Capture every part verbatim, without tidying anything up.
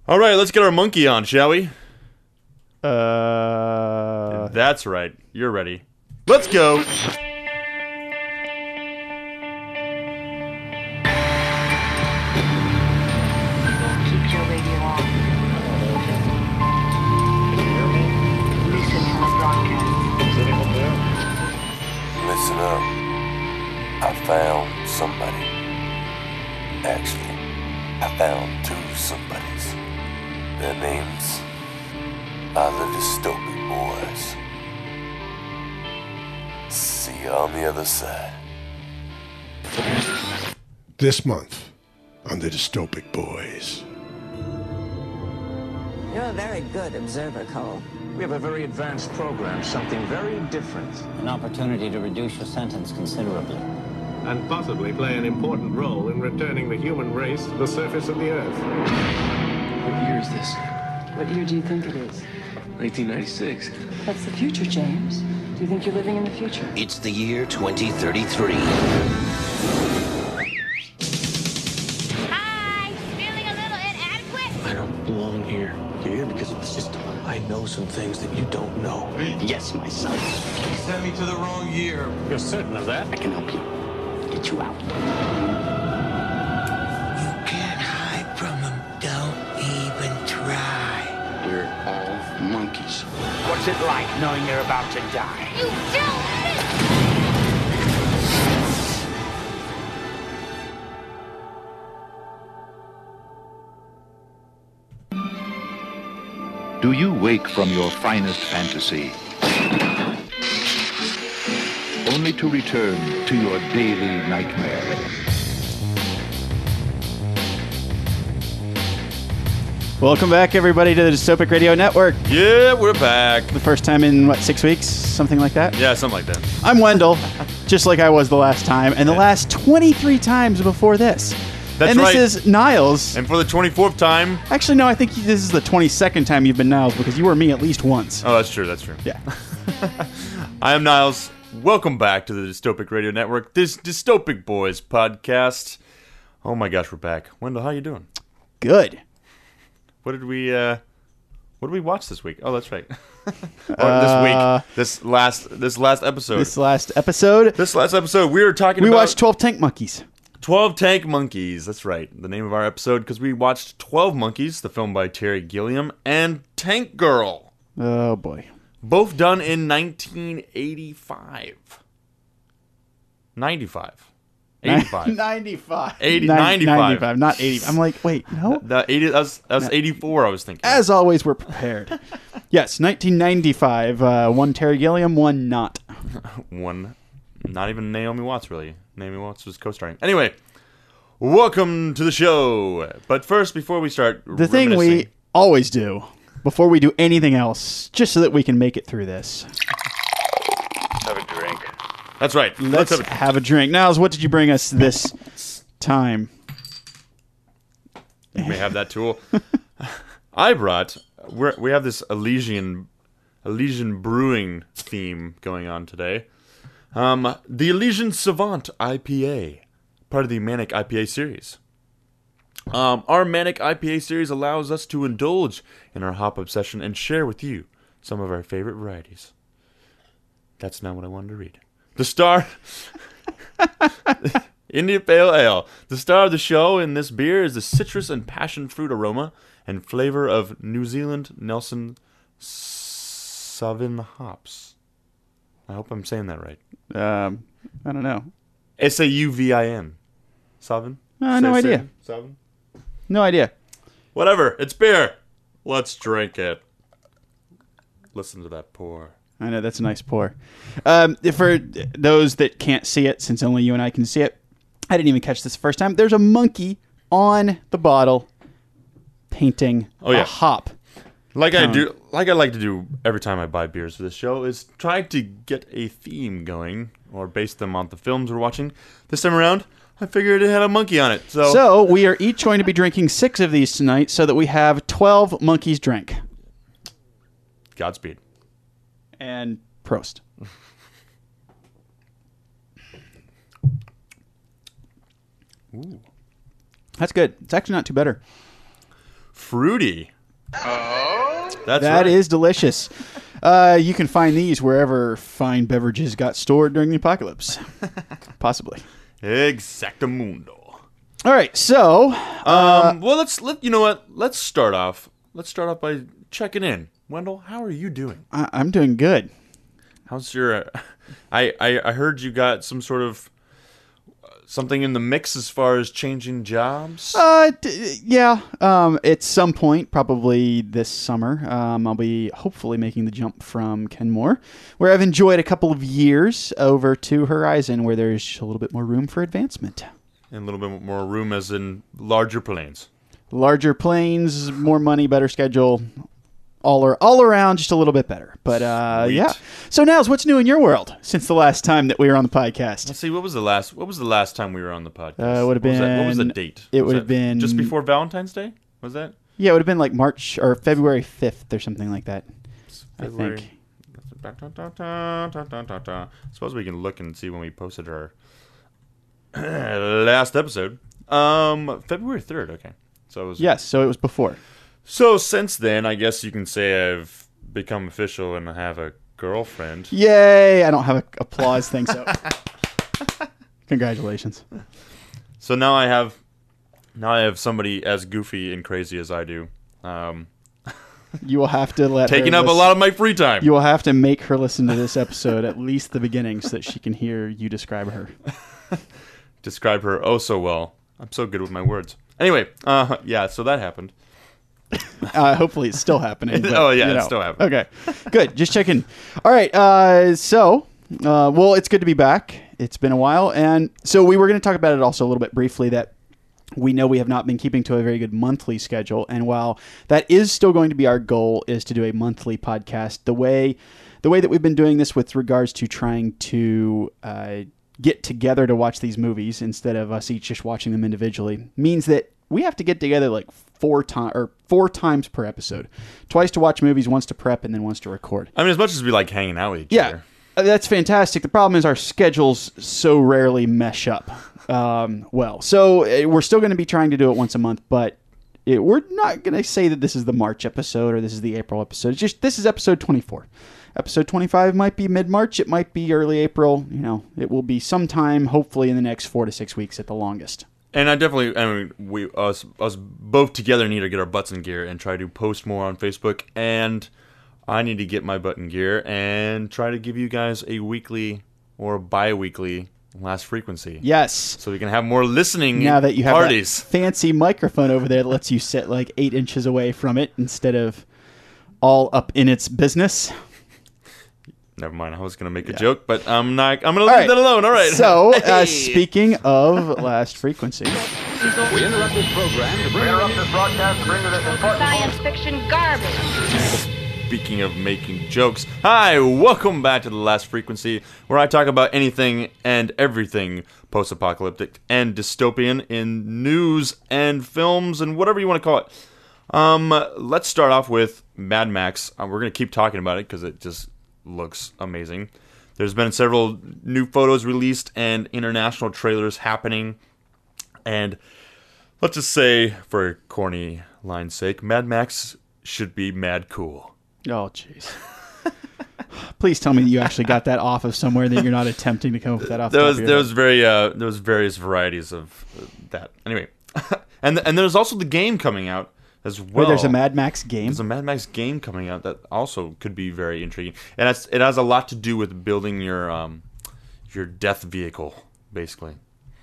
All right, let's get our monkey on, shall we? Uh, That's right. You're ready. Let's go. Keep your radio on. Listen to our broadcast. Listen up. I found somebody. Actually, I found two somebodies. Their names are the Dystopic Boys. See you on the other side. This month on the Dystopic Boys. You're a very good observer, Cole. We have a very advanced program, something very different. An opportunity to reduce your sentence considerably. And possibly play an important role in returning the human race to the surface of the Earth. What year is this? What year do you think it is? nineteen ninety-six. That's the future, James. Do you think you're living in the future? It's the year twenty thirty-three. Hi! Feeling a little inadequate? I don't belong here. You're here because it's just I know some things that you don't know. Yes, my son. You sent me to the wrong year. You're certain of that? I can help you. Get you out. You can't hide from them. Don't even try. We're all monkeys. What's it like knowing you're about to die? You don't! Do you wake from your finest fantasy only to return to your daily nightmare? welcome back, everybody, to the Dystopic Radio Network. Yeah, we're back. The first time in, what, six weeks? Something like that? Yeah, something like that. I'm Wendell, just like I was the last time, and the last twenty-three times before this. That's and this right. is Niles. And for the twenty-fourth time... Actually, no, I think this is the twenty-second time you've been Niles, because you were me at least once. Oh, that's true, that's true. Yeah. I am Niles. Welcome back to the Dystopic Radio Network, this Dystopic Boys podcast. Oh my gosh, we're back. Wendell, how you doing? Good. What did we, uh... What did we watch this week? Oh, that's right. or Uh, this week. This last this last episode. This last episode, This last episode, we were talking we about... watched twelve Tank Monkeys. twelve Tank Monkeys, that's right. The name of our episode, because we watched twelve Monkeys, the film by Terry Gilliam, and Tank Girl. Oh, boy. Both done in nineteen eighty-five. ninety-five. eighty-five. ninety-five. eighty, Nin- ninety-five. ninety-five, not eighty. I'm like, wait, no? The eighty, that was, that was eighty-four, I was thinking. As always, we're prepared. Yes, nineteen ninety-five. Uh, one Terry Gilliam, one not. One. Not even Naomi Watts, really. Naomi Watts was co-starring. Anyway, welcome to the show. But first, before we start The thing we reminiscing- always do, before we do anything else, just so that we can make it through this. Have a drink. That's right. Let's, have a- have a drink. Niles, what did you bring us this time? You may have that tool. I brought... We're, we have this Elysian, Elysian brewing theme going on today. Um, the Elysian Savant I P A, part of the Manic I P A series. Um, our Manic I P A series allows us to indulge in our hop obsession and share with you some of our favorite varieties. That's not what I wanted to read. The star... India Pale Ale. The star of the show in this beer is the citrus and passion fruit aroma and flavor of New Zealand Nelson Sauvin hops. I hope I'm saying that right. Um, I don't know. S A U V I N. Sauvin? Uh, no Say- idea. say- Sauvin? No idea. Whatever. It's beer. Let's drink it. Listen to that pour. I know, that's a nice pour. Um, for those that can't see it, since only you and I can see it, I didn't even catch this the first time. There's a monkey on the bottle painting Oh, yeah. a hop. Like I Cone. do, like I like to do every time I buy beers for this show, is try to get a theme going or base them on the films we're watching. This time around, I figured it had a monkey on it. So, So we are each going to be drinking six of these tonight, so that we have twelve monkeys drink. Godspeed. And Prost. Ooh. That's good. It's actually not too better. fruity. Oh, That's That right. is delicious. Uh, you can find these wherever fine beverages got stored during the apocalypse. Possibly. Exactamundo. All right, so uh, Um, well, let's let you know what. Let's start off. Let's start off by checking in. Wendell, how are you doing? I- I'm doing good. How's your? Uh, I, I I heard you got some sort of uh, something in the mix as far as changing jobs. Uh, d- yeah. Um, at some point, probably this summer, um, I'll be hopefully making the jump from Kenmore, where I've enjoyed a couple of years, over to Horizon, where there's a little bit more room for advancement. And a little bit more room, as in larger planes. Larger planes, more money, better schedule, all or all around, just a little bit better. But uh, Sweet. yeah. So Nels, what's new in your world since the last time that we were on the podcast? Let's see. What was the last? What was the last time we were on the podcast? Uh, it would have What was that- What was the been- date? it Was would have that been- just before Valentine's Day. Was that Yeah, it would have been like March or February fifth or something like that. February? I think. Da, da, da, da, da, da, da, da. Suppose we can look and see when we posted our last episode. Um, February third. Okay, so it was. Yes, so it was before. So since then, I guess you can say I've become official and have a girlfriend. Yay! I don't have a applause thing, so congratulations. So now I have, now I have somebody as goofy and crazy as I do. Um, You will have to let taking her up a listen- lot of my free time. You will have to make her listen to this episode, at least the beginning, so that she can hear you describe her. Describe her oh so well. I'm so good with my words. Anyway, uh, yeah, so that happened. Uh, hopefully, it's still happening. but, Oh, yeah, you it's know. still happening. Okay, good. Just checking. All right. Uh, so, uh, well, it's good to be back. It's been a while, and so we were going to talk about it also a little bit briefly. That we know we have not been keeping to a very good monthly schedule, and while that is still going to be our goal, is to do a monthly podcast, the way the way that we've been doing this with regards to trying to uh, get together to watch these movies instead of us each just watching them individually means that we have to get together like four times or four times per episode, twice to watch movies, once to prep, and then once to record. I mean, as much as we like hanging out with each Yeah, other. uh, that's fantastic. The problem is our schedules so rarely mesh up um, well. So uh, we're still going to be trying to do it once a month, but it, we're not going to say that this is the March episode or this is the April episode. It's just this is episode twenty-four. Episode twenty-five might be mid-March. It might be early April. You know, it will be sometime, hopefully, in the next four to six weeks at the longest. And I definitely, I mean, we us us both together need to get our butts in gear and try to post more on Facebook. And I need to get my butt in gear and try to give you guys a weekly or bi-weekly last frequency. Yes. So we can have more listening Now that you have parties. that fancy microphone over there that lets you sit like eight inches away from it instead of all up in its business. Never mind. I was going to make a joke, but I'm not. I'm going to All leave right. that alone. All right. So, uh, Hey. speaking of last frequency, We interrupt this program to bring interrupt this broadcast to bring you this important Science fiction garbage. Speaking of making jokes, hi, welcome back to the Last Frequency, where I talk about anything and everything post-apocalyptic and dystopian in news and films and whatever you want to call it. Um, let's start off with Mad Max. Uh, we're going to keep talking about it because it just looks amazing. There's been several new photos released and international trailers happening. And let's just say, for corny line's sake, Mad Max should be mad cool. oh jeez, please tell me that you actually got that off of somewhere, that you're not attempting to come up with that off. There the was top of there your was very uh there was various varieties of uh, that. Anyway, and and there's also the game coming out as head. well. Wait, there's a Mad Max game. There's a Mad Max game coming out that also could be very intriguing, and it's, it has a lot to do with building your um your death vehicle, basically.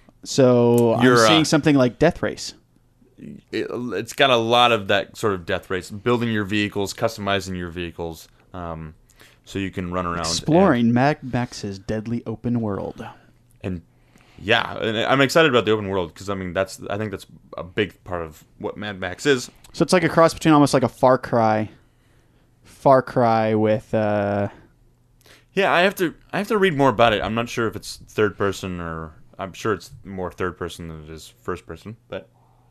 So I'm You're, uh, seeing something like Death Race. It, it's got a lot of that sort of death race, building your vehicles, customizing your vehicles, um, so you can run around Exploring Mad Max's deadly open world. And yeah, and I'm excited about the open world because I mean that's I think that's a big part of what Mad Max is. So it's like a cross between almost like a Far Cry, Far Cry with. Uh, Yeah, I have to I have to read more about it. I'm not sure if it's third person or I'm sure it's more third person than it is first person. But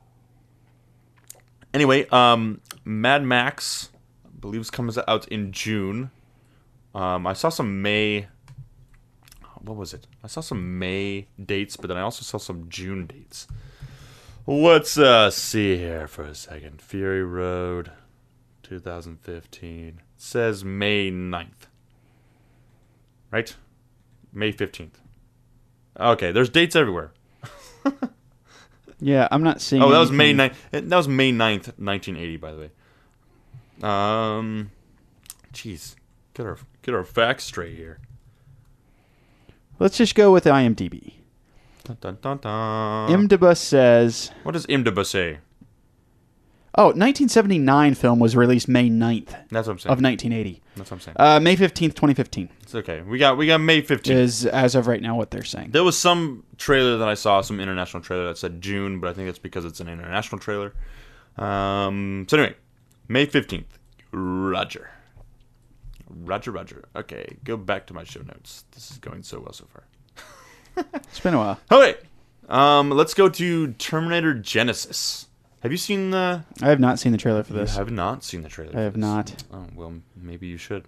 anyway, um, Mad Max, I believe, comes out in June. Um, I saw some May. What was it? I saw some May dates, but then I also saw some June dates. Let's uh, see here for a second. Fury Road, twenty fifteen. It says May ninth. Right? May fifteenth. Okay, there's dates everywhere. Yeah, I'm not seeing. Oh, that was anything. May ninth. That was May ninth, nineteen eighty, by the way. Um, jeez, get our get our facts straight here. Let's just go with IMDb. Dun, dun, dun, dun. IMDb says. What does IMDb say? Oh, nineteen seventy-nine film was released May ninth. That's what I'm saying. Of nineteen eighty. That's what I'm saying. Uh, May fifteenth, twenty fifteen. It's okay. We got we got May fifteenth. Is as of right now what they're saying. There was some trailer that I saw, some international trailer that said June, but I think it's because it's an international trailer. Um, so anyway, May fifteenth. Roger. Roger, Roger. Okay, go back to my show notes. This is going so well so far. It's been a while. Okay, um, let's go to Terminator Genesis. Have you seen the... I have not seen the trailer for this. You have not seen the trailer I have for this. not. Oh, well, maybe you should.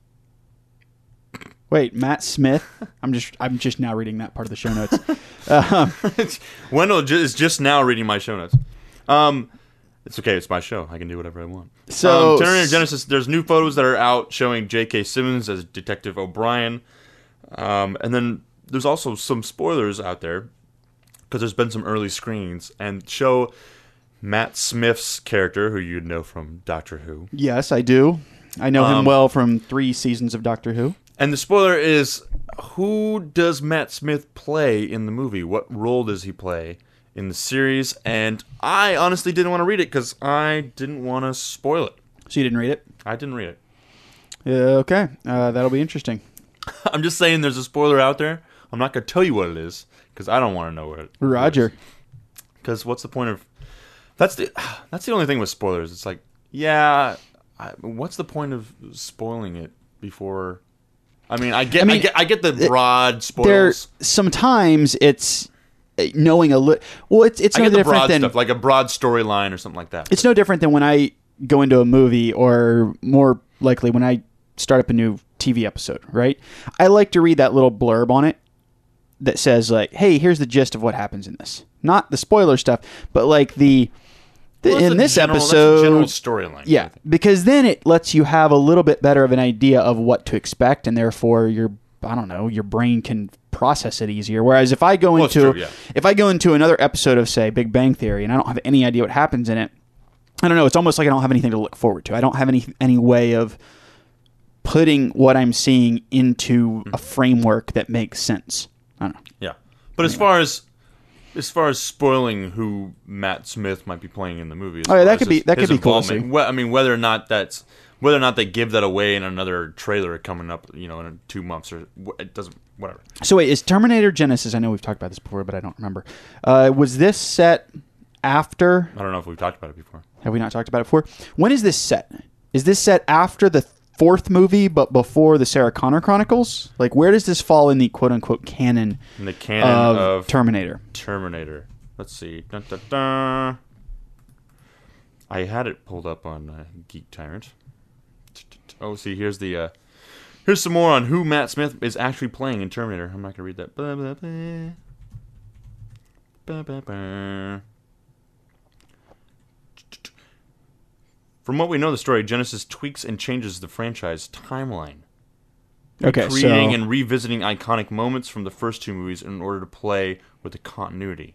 Wait, Matt Smith? I'm just I'm just now reading that part of the show notes. um, Wendell ju- is just now reading my show notes. Um, it's okay. It's my show. I can do whatever I want. So, um, Terminator Genesis, there's new photos that are out showing J K. Simmons as Detective O'Brien. Um, and then there's also some spoilers out there because there's been some early screenings and show Matt Smith's character, who you'd know from Doctor Who. Yes, I do. I know Um, him well from three seasons of Doctor Who. And the spoiler is, who does Matt Smith play in the movie? What role does he play in the series? And I honestly didn't want to read it because I didn't want to spoil it. So you didn't read it? I didn't read it. Yeah, okay. Uh, that'll be interesting. I'm just saying there's a spoiler out there. I'm not going to tell you what it is because I don't want to know what it Roger. Because what's the point of... That's the that's the only thing with spoilers. It's like, yeah, I, what's the point of spoiling it before... I mean, I get, I, mean, I get, I get the broad spoilers. There, sometimes it's knowing a little. Well, it's it's I no get the different broad than stuff, like a broad storyline or something like that. it's no different than when I go into a movie, or more likely when I start up a new T V episode. Right? I like to read that little blurb on it that says like, "Hey, here's the gist of what happens in this." Not the spoiler stuff, but like the. The, Well, that's in a this general- that's a episode, general storyline, yeah, because then it lets you have a little bit better of an idea of what to expect, and therefore your, I don't know, your brain can process it easier. Whereas if I go Well, it's into, true, yeah. if I go into another episode of say Big Bang Theory, and I don't have any idea what happens in it, I don't know. It's almost like I don't have anything to look forward to. I don't have any any way of putting what I'm seeing into a framework that makes sense. I don't know. Yeah, but as far as as far as spoiling who Matt Smith might be playing in the movie, as Oh, yeah, far that as could be- his- that his could be cool to involvement, wh- I mean, whether or not that's whether or not they give that away in another trailer coming up, you know, in two months or wh- it doesn't whatever. So wait, is Terminator Genesis? I know we've talked about this before, but I don't remember. Uh, was this set after? I don't know if we've talked about it before. Have we not talked about it before? When is this set? Is this set after the fourth movie, but before the Sarah Connor Chronicles? Like, where does this fall in the quote-unquote canon? In the canon of, of Terminator. Terminator. Let's see. Dun, dun, dun. I had it pulled up on uh, Geek Tyrant. Oh, see, here's the uh, here's some more on who Matt Smith is actually playing in Terminator. I'm not gonna read that. Blah, blah, blah. Blah, blah, blah. From what we know of the story, Genesis tweaks and changes the franchise timeline. Okay, creating so- and revisiting iconic moments from the first two movies in order to play with the continuity.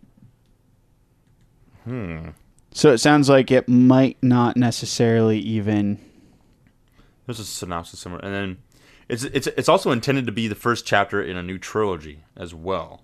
Hmm. So it sounds like it might not necessarily even. There's a synopsis somewhere, and then it's it's it's also intended to be the first chapter in a new trilogy as well.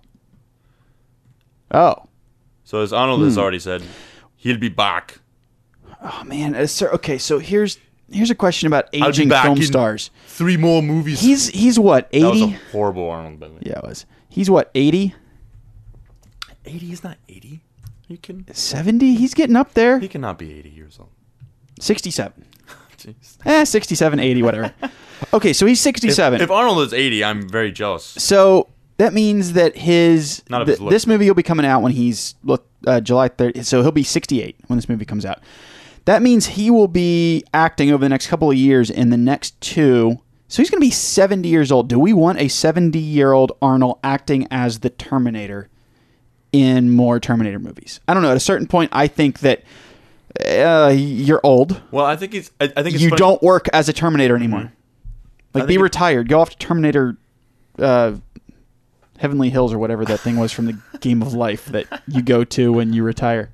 Oh. So as Arnold has Hmm. already said, he'll be back. Oh man, uh, sir. Okay, so here's here's a question about I'll be aging back film in stars. Three more movies. He's he's what That was eighty? a horrible Arnold, by the way. Yeah, it was. He's what eighty? eighty is not eighty. Are you kidding? seventy? He's getting up there. He cannot be eighty years old. sixty-seven. Jeez. Eh, sixty-seven, eighty, whatever. Okay, so he's sixty-seven. If, if Arnold is eighty, I'm very jealous. So that means that his, Not of th- his look. this movie will be coming out when he's look uh, July thirtieth. So he'll be sixty-eight when this movie comes out. That means he will be acting over the next couple of years in the next two. So he's going to be seventy years old. Do we want a seventy-year-old Arnold acting as the Terminator in more Terminator movies. I don't know. At a certain point, I think that uh, you're old. Well, I think it's. I, I think it's you funny. don't work as a Terminator anymore. Mm-hmm. Like, be it, retired. Go off to Terminator, uh, Heavenly Hills or whatever that thing was from the Game of Life that you go to when you retire.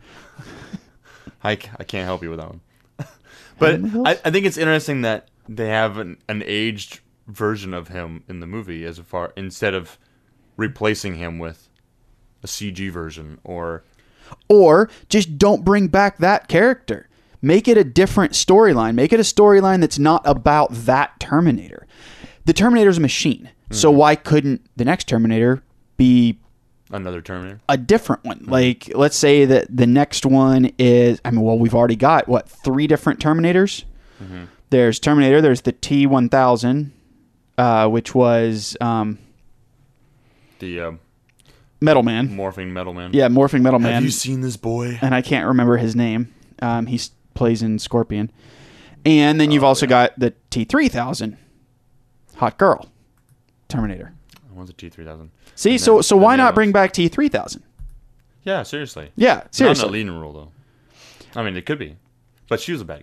I, I can't help you with that one. But I, I think it's interesting that they have an, an aged version of him in the movie as far instead of replacing him with a C G version or or just don't bring back that character. Make it a different storyline. Make it a storyline that's not about that Terminator. The Terminator's a machine. Mm-hmm. So why couldn't the next Terminator be another Terminator? A different one. Mm-hmm. Like, let's say that the next one is, I mean, well, we've already got, what, three different Terminators? Mm-hmm. There's Terminator, there's the T one thousand, uh, which was... Um, the... Uh, Metal Man. Morphing Metal Man. Yeah, Morphing Metal Man. Have you seen this boy? And I can't remember his name. Um, he plays in Scorpion. And then you've oh, also yeah. got the T three thousand. Hot Girl. Terminator. What's a T three thousand? See, and so then, so why not bring back T three thousand? Yeah, seriously. Yeah, seriously. Not in a leading role, though. I mean, it could be. But she was a bad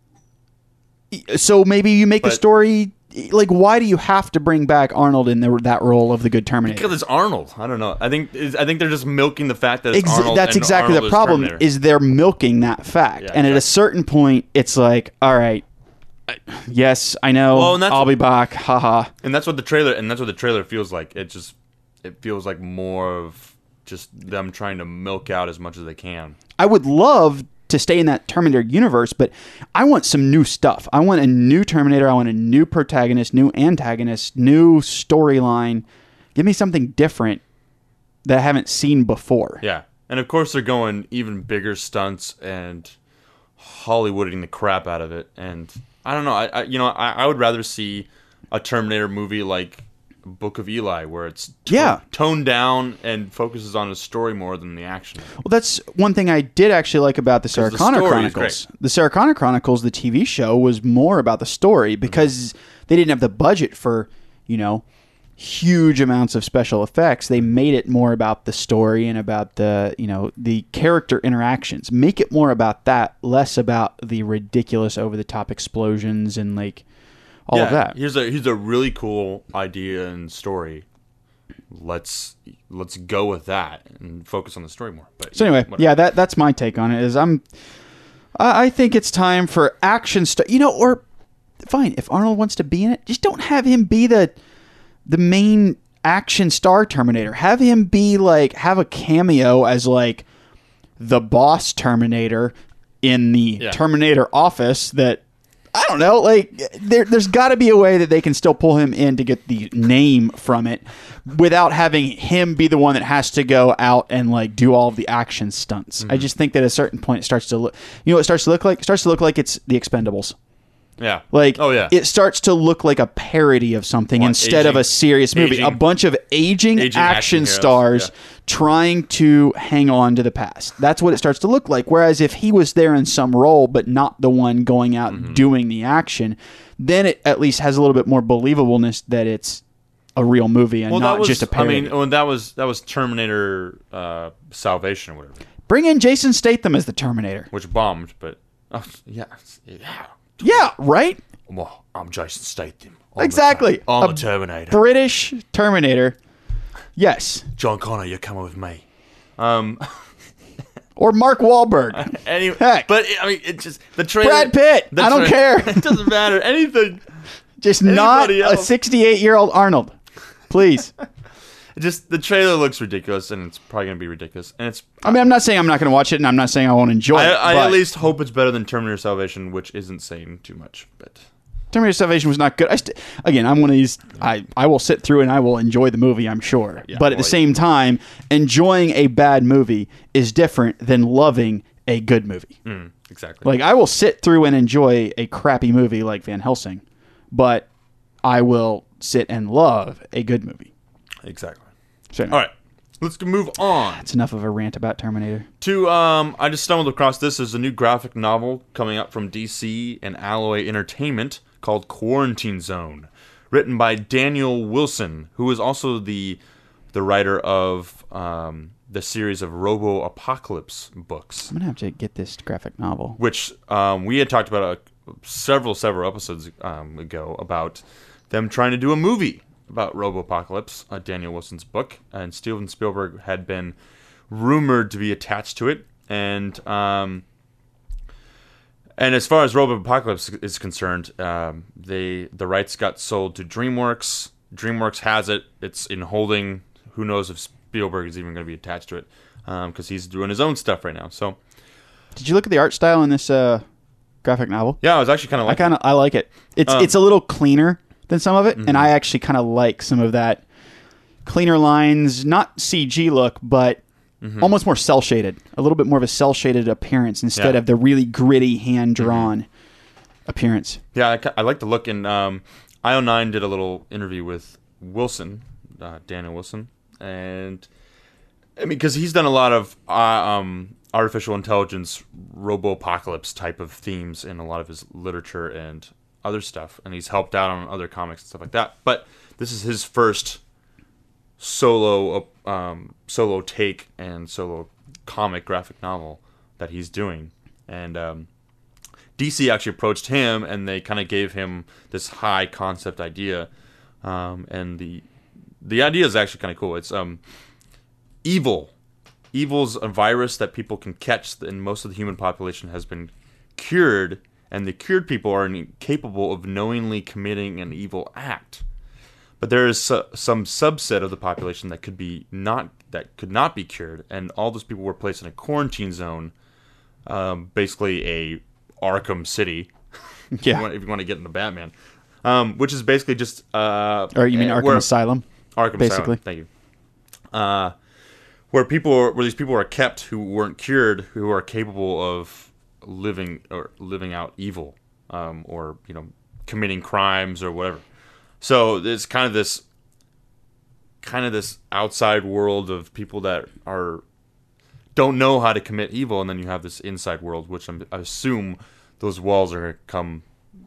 guy. So maybe you make but, a story... Like, why do you have to bring back Arnold in the, that role of the good Terminator? Because it's Arnold. I don't know. I think I think they're just milking the fact that it's Ex- Arnold. That's and exactly Arnold the is problem. Terminator. Is they're milking that fact, Yeah, and exactly. at a certain point, it's like, all right, yes, I know, well, I'll be back, haha. And that's what the trailer. And that's what the trailer feels like. It just it feels like more of just them trying to milk out as much as they can. I would love to stay in that Terminator universe, but I want some new stuff. I want a new Terminator. I want a new protagonist, new antagonist, new storyline. Give me something different that I haven't seen before. Yeah. And of course they're going even bigger stunts and Hollywooding the crap out of it. And I don't know. I, I you know, I, I would rather see a Terminator movie like Book of Eli, where it's to- yeah. toned down and focuses on the story more than the action. Well, that's one thing I did actually like about the Sarah Connor Chronicles. The Sarah Connor Chronicles, the T V show, was more about the story because mm-hmm. they didn't have the budget for, you know, huge amounts of special effects. They made it more about the story and about the, you know, the character interactions. Make it more about that, less about the ridiculous over-the-top explosions and, like, all yeah, of that. Here's a here's a really cool idea and story. Let's let's go with that and focus on the story more. But so anyway, whatever. yeah, that that's my take on it. Is I'm, I think it's time for action stuff. You know, or fine if Arnold wants to be in it, just don't have him be the the main action star Terminator. Have him be like have a cameo as like the boss Terminator in the yeah. Terminator office that. I don't know, like, there, there's got to be a way that they can still pull him in to get the name from it without having him be the one that has to go out and, like, do all of the action stunts. Mm-hmm. I just think that at a certain point it starts to look, you know what it starts to look like? It starts to look like it's The Expendables. Yeah. Like, oh, yeah. it starts to look like a parody of something What, instead aging, of a serious movie. aging, a bunch of aging, aging action, action stars yeah. trying to hang on to the past. That's what it starts to look like. Whereas if he was there in some role, but not the one going out mm-hmm. doing the action, then it at least has a little bit more believableness that it's a real movie and well, not that was, just a parody. I mean, well, that was that was Terminator uh, Salvation or whatever. Bring in Jason Statham as the Terminator. Which bombed, but oh, yeah, yeah. Yeah, right? Well, I'm Jason Statham. I'm exactly. The, I'm a a Terminator. British Terminator. Yes. John Connor, you're coming with me. Um, or Mark Wahlberg. Anyway, Heck. But I mean, it just the trailer. Brad Pitt. I don't tra- care. It doesn't matter. Anything. Just not else. a sixty-eight-year-old Arnold. Please. Just the trailer looks ridiculous, and it's probably gonna be ridiculous. And it's. I mean, I'm not saying I'm not gonna watch it, and I'm not saying I won't enjoy I, it. I but at least hope it's better than Terminator Salvation, which isn't saying too much. But Terminator Salvation was not good. I st- again, I'm one of these. I, I will sit through and I will enjoy the movie. I'm sure, yeah, but at well, the same yeah. time, enjoying a bad movie is different than loving a good movie. Mm, exactly. Like I will sit through and enjoy a crappy movie like Van Helsing, but I will sit and love a good movie. Exactly. So, all right, let's move on. That's enough of a rant about Terminator. To um, I just stumbled across this as a new graphic novel coming up from D C and Alloy Entertainment called Quarantine Zone, written by Daniel Wilson, who is also the the writer of um, the series of Robo Apocalypse books. I'm gonna have to get this graphic novel, which um, we had talked about uh, several several episodes um, ago about them trying to do a movie about Robo Apocalypse, uh, Daniel Wilson's book, and Steven Spielberg had been rumored to be attached to it, and um, and as far as Robo Apocalypse is concerned, um, they the rights got sold to DreamWorks. DreamWorks has it; it's in holding. Who knows if Spielberg is even going to be attached to it, because um, he's doing his own stuff right now. So, did you look at the art style in this uh, graphic novel? Yeah, I was actually kind of like. I kind of I like it. It's um, it's a little cleaner than some of it, mm-hmm. and I actually kind of like some of that cleaner lines, not C G look, but mm-hmm. almost more cell shaded, a little bit more of a cell shaded appearance instead yeah. of the really gritty hand drawn mm-hmm. appearance. Yeah, I, I like the look. And um, I O nine did a little interview with Wilson, uh, Daniel Wilson. And I mean, because he's done a lot of uh, um, artificial intelligence, robo-apocalypse type of themes in a lot of his literature and other stuff, and he's helped out on other comics and stuff like that. But this is his first solo, um, solo take and solo comic graphic novel that he's doing, and um, D C actually approached him, and they kind of gave him this high concept idea, um, and the The idea is actually kind of cool. It's um, evil. Evil's a virus that people can catch, and most of the human population has been cured, and the cured people are incapable of knowingly committing an evil act. But there is su- some subset of the population that could be not that could not be cured, and all those people were placed in a quarantine zone, um, basically a Arkham City. Yeah, if, you want, if you want to get into Batman, um, which is basically just uh, or you mean Arkham where, Asylum? Arkham basically. Asylum, thank you. Uh, where people, are, where these people are kept who weren't cured, who are capable of living or living out evil, um, or you know, committing crimes or whatever. So it's kind of this, kind of this outside world of people that are don't know how to commit evil, and then you have this inside world, which I'm, I assume those walls are going to come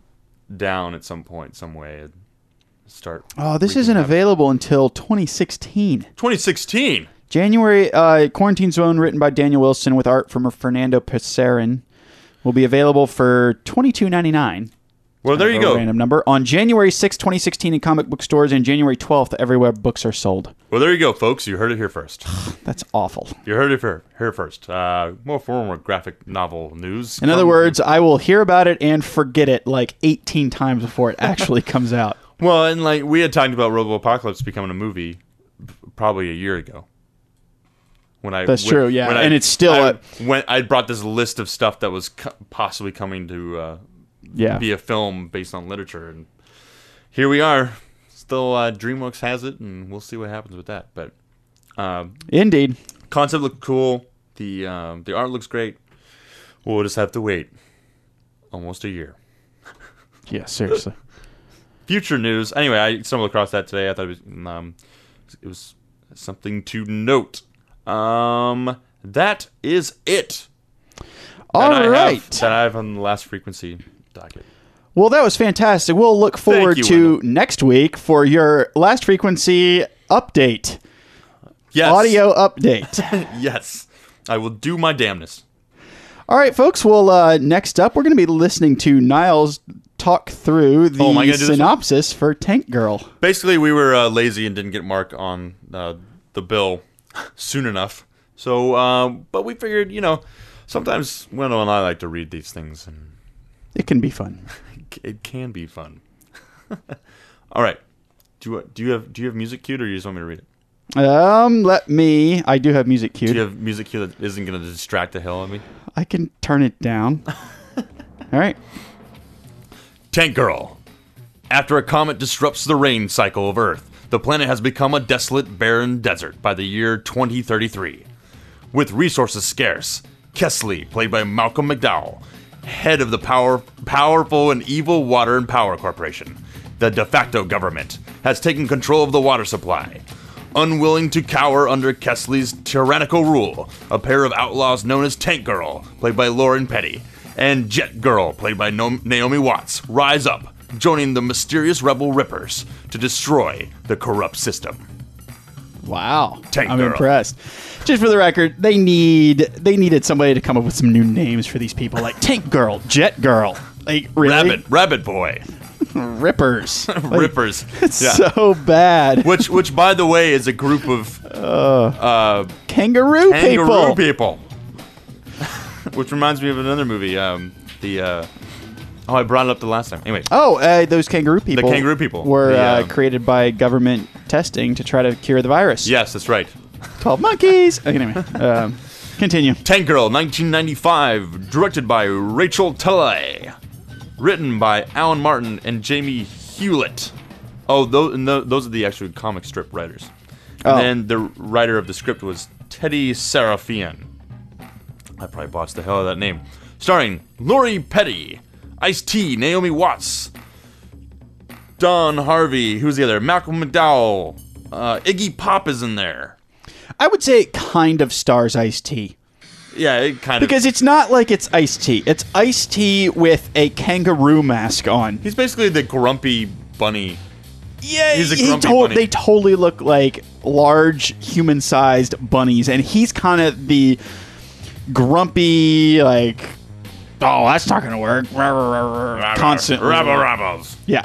down at some point, some way. And, start. Oh, this isn't available until twenty sixteen. twenty sixteen? January, uh, Quarantine Zone, written by Daniel Wilson with art from Fernando Pescerin, will be available for twenty-two ninety-nine. Well, there you go. Random number. On January sixth, twenty sixteen in comic book stores, and January twelfth everywhere books are sold. Well, there you go, folks. You heard it here first. That's awful. You heard it here, here first. Uh, more former graphic novel news. In other words, I will hear about it and forget it like eighteen times before it actually comes out. Well, and like we had talked about Robo Apocalypse becoming a movie probably a year ago. When I That's when, true, yeah. When and I, it's still I, a, when I brought this list of stuff that was co- possibly coming to uh, yeah. be a film based on literature, and here we are. Still, uh, DreamWorks has it, and we'll see what happens with that. But um, indeed, concept looked cool. The um, the art looks great. We'll just have to wait almost a year. Yeah, seriously. Future news. Anyway, I stumbled across that today. I thought it was um, it was something to note. Um, that is it. All that right. I have, that I have on the Last Frequency docket. Well, that was fantastic. We'll look forward you, to Wendell. next week for your Last Frequency update. Yes. Audio update. Yes. I will do my damnness. All right, folks. Well, uh, next up, we're going to be listening to Niles talk through the oh, synopsis for Tank Girl. Basically, we were uh, lazy and didn't get Mark on uh, the bill soon enough. So, uh, but we figured, you know, sometimes Wendell and I like to read these things, and it can be fun. It can be fun. All right. Do you do you have do you have music cued, or you just want me to read it? Um, let me. I do have music cued. Do you have music cued that isn't going to distract the hell out of me? I can turn it down. All right. Tank Girl. After a comet disrupts the rain cycle of Earth, the planet has become a desolate, barren desert by the year twenty thirty-three. With resources scarce, Kesley, played by Malcolm McDowell, head of the power, powerful and evil Water and Power Corporation, the de facto government, has taken control of the water supply. Unwilling to cower under Kesley's tyrannical rule, a pair of outlaws known as Tank Girl, played by Lauren Petty, and Jet Girl, played by no- Naomi Watts, rise up, joining the mysterious rebel Rippers to destroy the corrupt system. Wow. Tank I'm Girl. impressed. Just for the record, they need they needed somebody to come up with some new names for these people, like Tank Girl, Jet Girl. Like, really? Rabbit, Rabbit Boy. Rippers. Like, Rippers. It's Yeah. so bad. Which, which, by the way, is a group of uh, kangaroo, kangaroo people. people. Which reminds me of another movie. Um, the uh, oh, I brought it up the last time. Anyway. Oh, uh, those kangaroo people. The kangaroo people. were The, uh, um, created by government testing to try to cure the virus. Yes, that's right. Twelve monkeys. Okay, anyway, um, continue. Tank Girl, nineteen ninety-five, directed by Rachel Talalay, written by Alan Martin and Jamie Hewlett. Oh, those, no, those are the actual comic strip writers. And Oh. then the writer of the script was Teddy Serafian. I probably botched the hell out of that name. Starring Lori Petty, Ice-T, Naomi Watts, Don Harvey, who's the other? Malcolm McDowell, uh, Iggy Pop is in there. I would say it kind of stars Ice-T. Yeah, it kind of... Because it's not like it's Ice-T. It's Ice-T with a kangaroo mask on. He's basically the grumpy bunny. Yeah, he's a he grumpy to- bunny. they totally look like large human-sized bunnies, and he's kind of the grumpy, like, oh, that's not going to work. Constantly. Rabble rabbles. Yeah.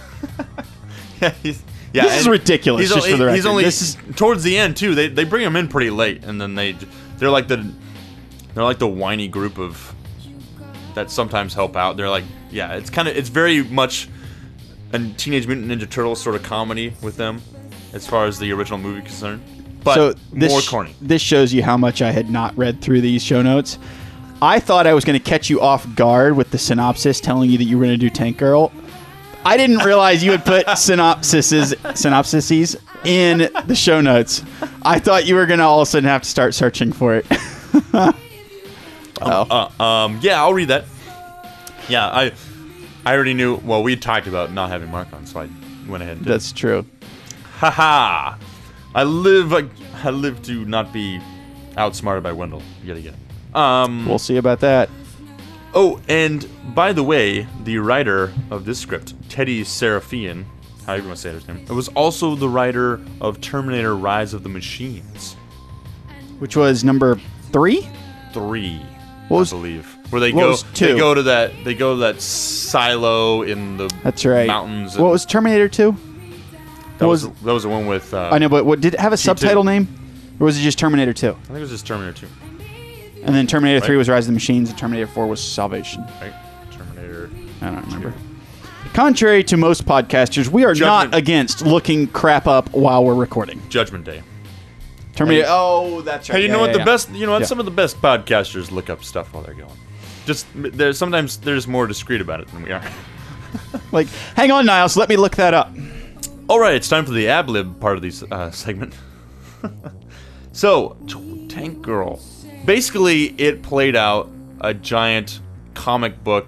Yeah, he's, yeah, This is and ridiculous, He's, just only, for the he's record. only This is- towards the end too. They they bring him in pretty late, and then they they're like the they're like the whiny group of that sometimes help out. They're like, yeah, it's kind of it's very much a Teenage Mutant Ninja Turtles sort of comedy with them, as far as the original movie is concerned. But so this, more corny. This shows you how much I had not read through these show notes. I thought I was going to catch you off guard with the synopsis telling you that you were going to do Tank Girl. I didn't realize you would put synopsises synopsises in the show notes. I thought you were going to all of a sudden have to start searching for it. Oh. Uh, um, yeah, I'll read that. Yeah, I I already knew. Well, we talked about not having Mark on, so I went ahead and did. That's true. Haha! I live. I, I live to not be outsmarted by Wendell yet again. Um, We'll see about that. Oh, and by the way, the writer of this script, Teddy Serafian, however you want to say his name, was also the writer of Terminator: Rise of the Machines. Which was number three? Three, What was- I believe. Where they what go, was two? they go to that, they go to that silo in the That's right. mountains. What was Terminator two? that what was, was- that was the one with? Uh, I know, but what did it have a T two. subtitle name? Or was it just Terminator two? I think it was just Terminator two. And then Terminator Right. three was Rise of the Machines, and Terminator four was Salvation. Right, Terminator. I don't remember. Contrary to most podcasters, we are Judgment- not against looking crap up while we're recording. Judgment Day. Terminator. Hey. Oh, that's right. Hey, you Yeah, know what? yeah, the yeah. best, you know what? Yeah. Some of the best podcasters look up stuff while they're going. Just there's sometimes they're just more discreet about it than we are. Like, hang on, Niles. Let me look that up. All right, it's time for the ad lib part of this uh, segment. So, t- Tank Girl. Basically, it played out a giant comic book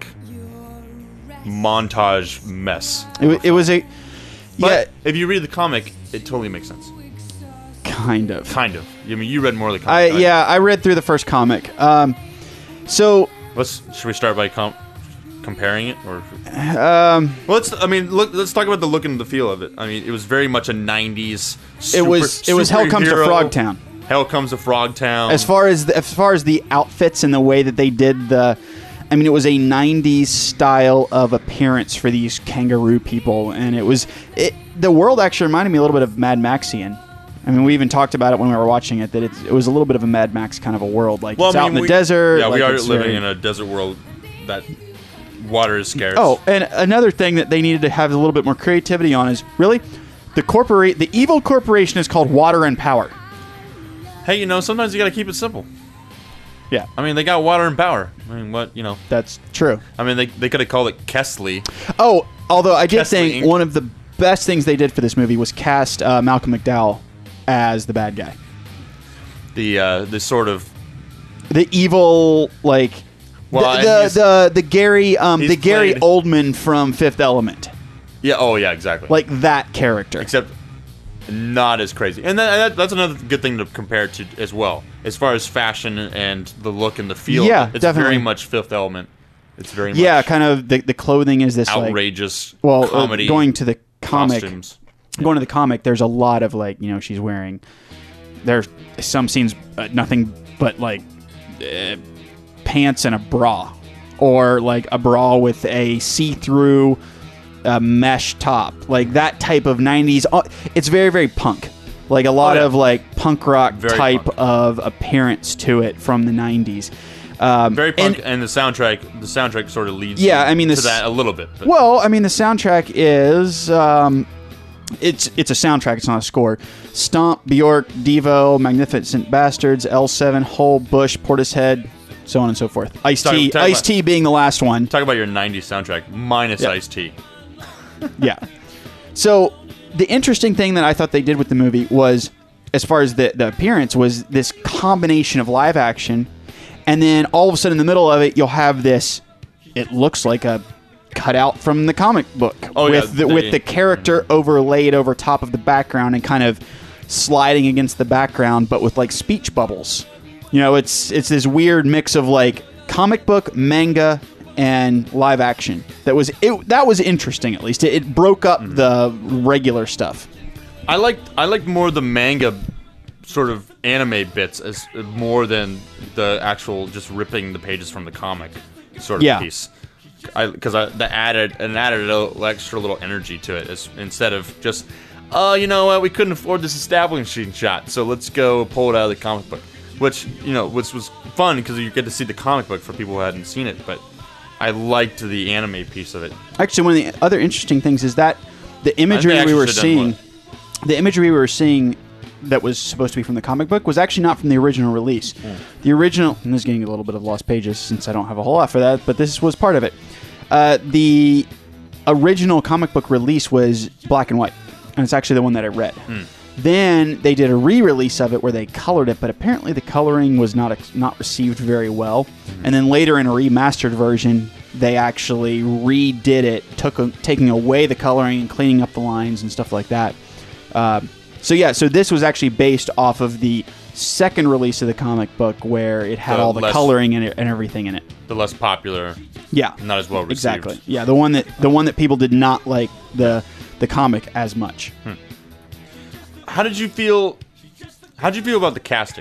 montage mess. It, wa- it was a. But Yeah, if you read the comic, it totally makes sense. kind of. Kind of. I mean, you read more of the I comic. yeah, I read through the first comic. Um, so Let's. Should we start by com- comparing it, or? um, Well, let's. I mean, look. Let's talk about the look and the feel of it. I mean, it was very much a nineties. it was it was Hell Comes to Frogtown. Hell Comes to Frogtown. As far as the, as far as the outfits and the way that they did the, I mean, it was a nineties style of appearance for these kangaroo people, and it was it. The world actually reminded me a little bit of Mad Maxian. I mean, we even talked about it when we were watching it that it, it was a little bit of a Mad Max kind of a world. Like well, it's I mean, out in the we, desert. Yeah, like we are it's living very- in a desert world that water is scarce. Oh, and another thing that they needed to have a little bit more creativity on is really the corporate. The evil corporation is called Water and Power. Hey, you know, sometimes you got to keep it simple. Yeah, I mean, they got water and power. I mean, what you know? that's true. I mean, they they could have called it Kesley. Oh, although I did Kesley think Incorporated. one of the best things they did for this movie was cast uh, Malcolm McDowell as the bad guy, The uh, the sort of the evil like Well, the and the, he's- the the Gary um he's the Gary played- Oldman from Fifth Element, yeah. Oh, yeah, exactly. like that character. Except not as crazy. And that, that, that's another good thing to compare to as well, as far as fashion and the look and the feel. Yeah, it's definitely. very much Fifth Element. It's very much Yeah, kind of the the clothing is this like outrageous well uh, comedy. going to the comic. costumes. going to the comic, there's a lot of like, you know, she's wearing. There's some scenes uh, nothing but like uh, pants and a bra, or like a bra with a see-through uh, mesh top, like that type of nineties. Uh, it's very very punk, like a lot oh, yeah. of like punk rock very type punk. of appearance to it from the nineties. Um, Very punk, and, and the soundtrack. The soundtrack sort of leads. Yeah, I mean to the, that a little bit. But. Well, I mean the soundtrack is um, it's it's a soundtrack. It's not a score. Stomp, Bjork, Devo, Magnificent Bastards, L seven, Hole, Bush, Portishead, so on and so forth. Ice-T, Ice-T being the last one. Talk about your nineties soundtrack minus yeah. Ice-T. Yeah. So the interesting thing that I thought they did with the movie was, as far as the the appearance, was this combination of live action. And then all of a sudden in the middle of it, you'll have this, it looks like a cutout from the comic book. Oh, with, yeah, the, they, with the character overlaid over top of the background and kind of sliding against the background, but with like speech bubbles. You know, it's it's this weird mix of like comic book, manga, and live action. That was it. That was interesting, at least. It, it broke up mm-hmm. the regular stuff. I liked, I liked more the manga sort of anime bits as more than the actual just ripping the pages from the comic sort of yeah. piece. Because I, I the added an added a little extra little energy to it as, instead of just, oh, uh, you know what, we couldn't afford this establishing shot, so let's go pull it out of the comic book. Which, you know, which was fun because you get to see the comic book for people who hadn't seen it, but I liked the anime piece of it. Actually, one of the other interesting things is that the imagery we were seeing, the imagery we were seeing that was supposed to be from the comic book was actually not from the original release. Mm. The original, and this is getting a little bit of lost pages since I don't have a whole lot for that, but this was part of it. Uh, the original comic book release was black and white, and it's actually the one that I read. Mm. Then they did a re-release of it where they colored it, but apparently the coloring was not ex- not received very well. Mm. And then later in a remastered version, they actually redid it, took a, taking away the coloring and cleaning up the lines and stuff like that. Uh, So yeah, so this was actually based off of the second release of the comic book where it had the all the less, coloring and, and everything in it. The less popular, yeah, not as well received. Exactly. Yeah, the one that the one that people did not like the the comic as much. Hmm. How did you feel? How did you feel about the casting?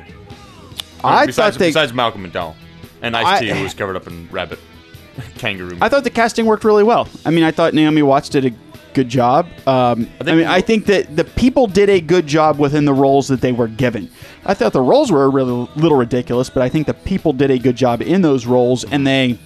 I besides, thought they, besides Malcolm McDowell and Ice-T, who was covered up in rabbit kangaroo. I thought the casting worked really well. I mean, I thought Naomi Watts did a good job. Um, I, I mean, I think that the people did a good job within the roles that they were given. I thought the roles were a really little ridiculous, but I think the people did a good job in those roles, and they,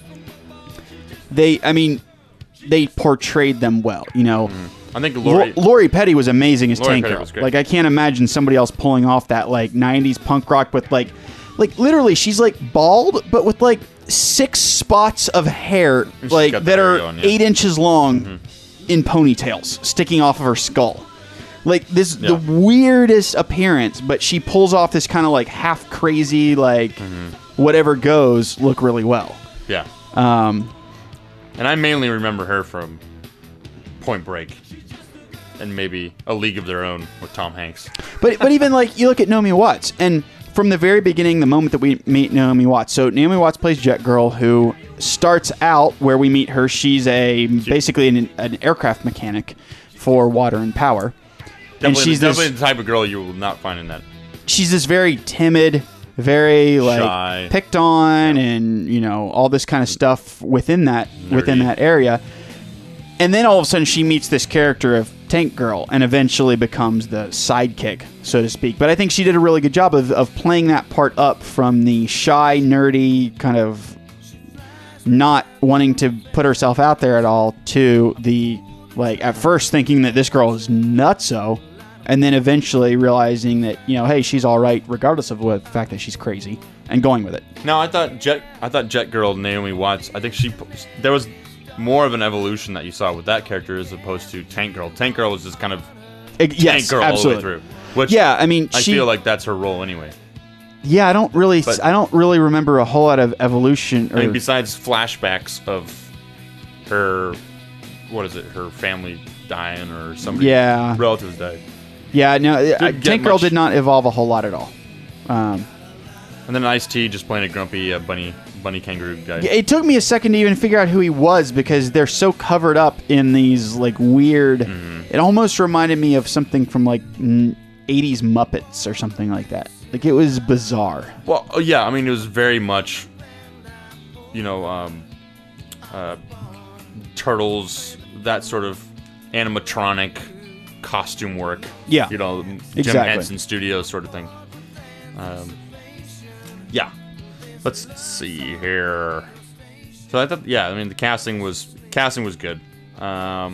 they, I mean, they portrayed them well. You know, mm. I think Lori, L- Lori Petty was amazing as Lori Tank Petty Girl. was great. Like, I can't imagine somebody else pulling off that like nineties punk rock with like, like literally, she's like bald, but with like six spots of hair, like that are going, yeah. eight inches long. Mm-hmm. In ponytails sticking off of her skull, like this yeah. the weirdest appearance, but she pulls off this kind of like half crazy like mm-hmm. whatever goes look really well. Yeah. Um, and I mainly remember her from Point Break and maybe A League of Their Own with Tom Hanks. But but even like you look at Naomi Watts, and from the very beginning, the moment that we meet Naomi Watts, so Naomi Watts plays Jet Girl, who starts out where we meet her. She's a basically an, an aircraft mechanic for Water and Power, definitely, and she's definitely this, the type of girl you will not find in that. She's this very timid, very like Shy. picked on, yeah. and you know all this kind of stuff within that Nerdy. within that area. And then all of a sudden, she meets this character of Tank Girl, and eventually becomes the sidekick, so to speak. But I think she did a really good job of, of playing that part up from the shy, nerdy, kind of not wanting to put herself out there at all, to the, like, at first thinking that this girl is nutso, and then eventually realizing that, you know, hey, she's all right, regardless of what, the fact that she's crazy, and going with it. No, I thought Jet, I thought Jet Girl, Naomi Watts, I think she, there was more of an evolution that you saw with that character as opposed to Tank Girl. Tank Girl was just kind of it, yes, Tank Girl absolutely. all the way through. Which yeah, I mean, I she, feel like that's her role anyway. Yeah, I don't really, but, I don't really remember a whole lot of evolution. Or, I mean, besides flashbacks of her, what is it, her family dying or somebody, yeah, relatives died. Yeah, no, I, Tank Girl did not evolve a whole lot at all. Um, and then Ice-T just playing a grumpy uh, bunny bunny kangaroo guy. It took me a second to even figure out who he was because they're so covered up in these like weird. Mm-hmm. It almost reminded me of something from like eighties Muppets or something like that. Like it was bizarre. Well, yeah, I mean it was very much, you know, um, uh, turtles, that sort of animatronic costume work. Yeah, you know, Jim exactly. Henson Studios sort of thing. Um, yeah. Let's see here. So I thought, yeah, I mean the casting was casting was good. Um,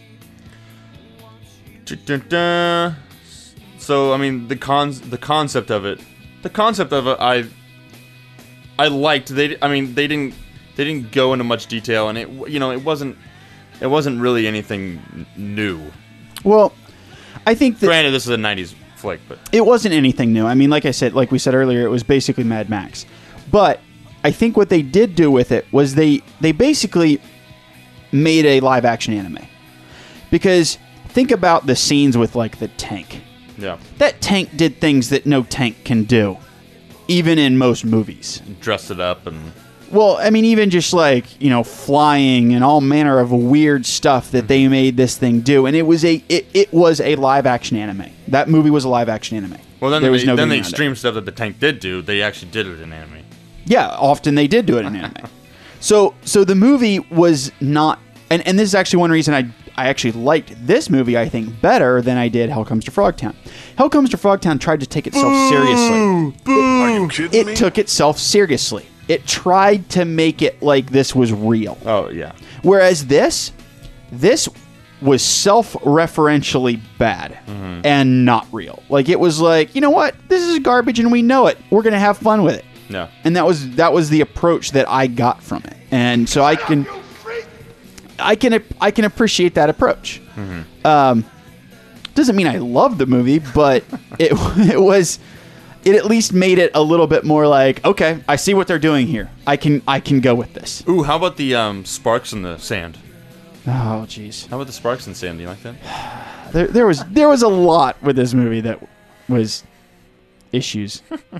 so I mean the cons the concept of it, the concept of it, I I liked. They, I mean they didn't they didn't go into much detail, and it you know it wasn't it wasn't really anything new. Well, I think that granted this is a nineties flick, but it wasn't anything new. I mean, like I said, like we said earlier, it was basically Mad Max. But I think what they did do with it was they they basically made a live action anime. Because think about the scenes with like the tank. Yeah. That tank did things that no tank can do, even in most movies. Dressed it up and well, I mean, even just like, you know, flying and all manner of weird stuff that they made this thing do, and it was a it, it was a live action anime. That movie was a live action anime. Well, then there the, was no then the getting around extreme it. stuff that the tank did do, they actually did it in anime. Yeah, often they did do it in anime. So so the movie was not, and, and this is actually one reason I I actually liked this movie, I think, better than I did Hell Comes to Frogtown. Hell Comes to Frogtown tried to take itself Boo! seriously. Boo! Are you kidding it me? It took itself seriously. It tried to make it like this was real. Oh, yeah. Whereas this, this was self-referentially bad mm-hmm. and not real. Like, it was like, you know what? This is garbage and we know it. We're going to have fun with it. Yeah. And that was that was the approach that I got from it. And so I can I can I can appreciate that approach. Mm-hmm. Um, doesn't mean I love the movie, but it it was it at least made it a little bit more like, okay, I see what they're doing here. I can I can go with this. Ooh, how about the um, sparks in the sand? Oh, jeez. How about the sparks in the sand? Do you like that? There there was there was a lot with this movie that was issues.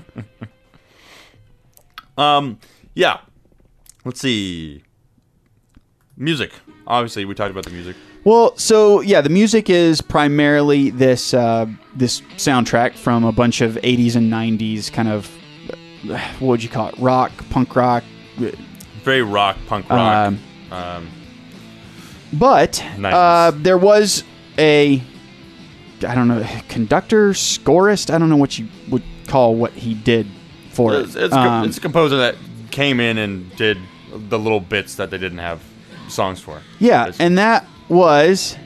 Um, yeah. Let's see. Music. Obviously, we talked about the music. Well, so yeah, the music is primarily this uh, this soundtrack from a bunch of eighties and nineties kind of, what would you call it? Rock, punk rock. Very rock, punk rock. Um, um, but uh, there was a, I don't know, conductor, scorist. I don't know what you would call what he did. For it's, it. It's, um, it's a composer that came in and did the little bits that they didn't have songs for. Yeah, it's, and that was...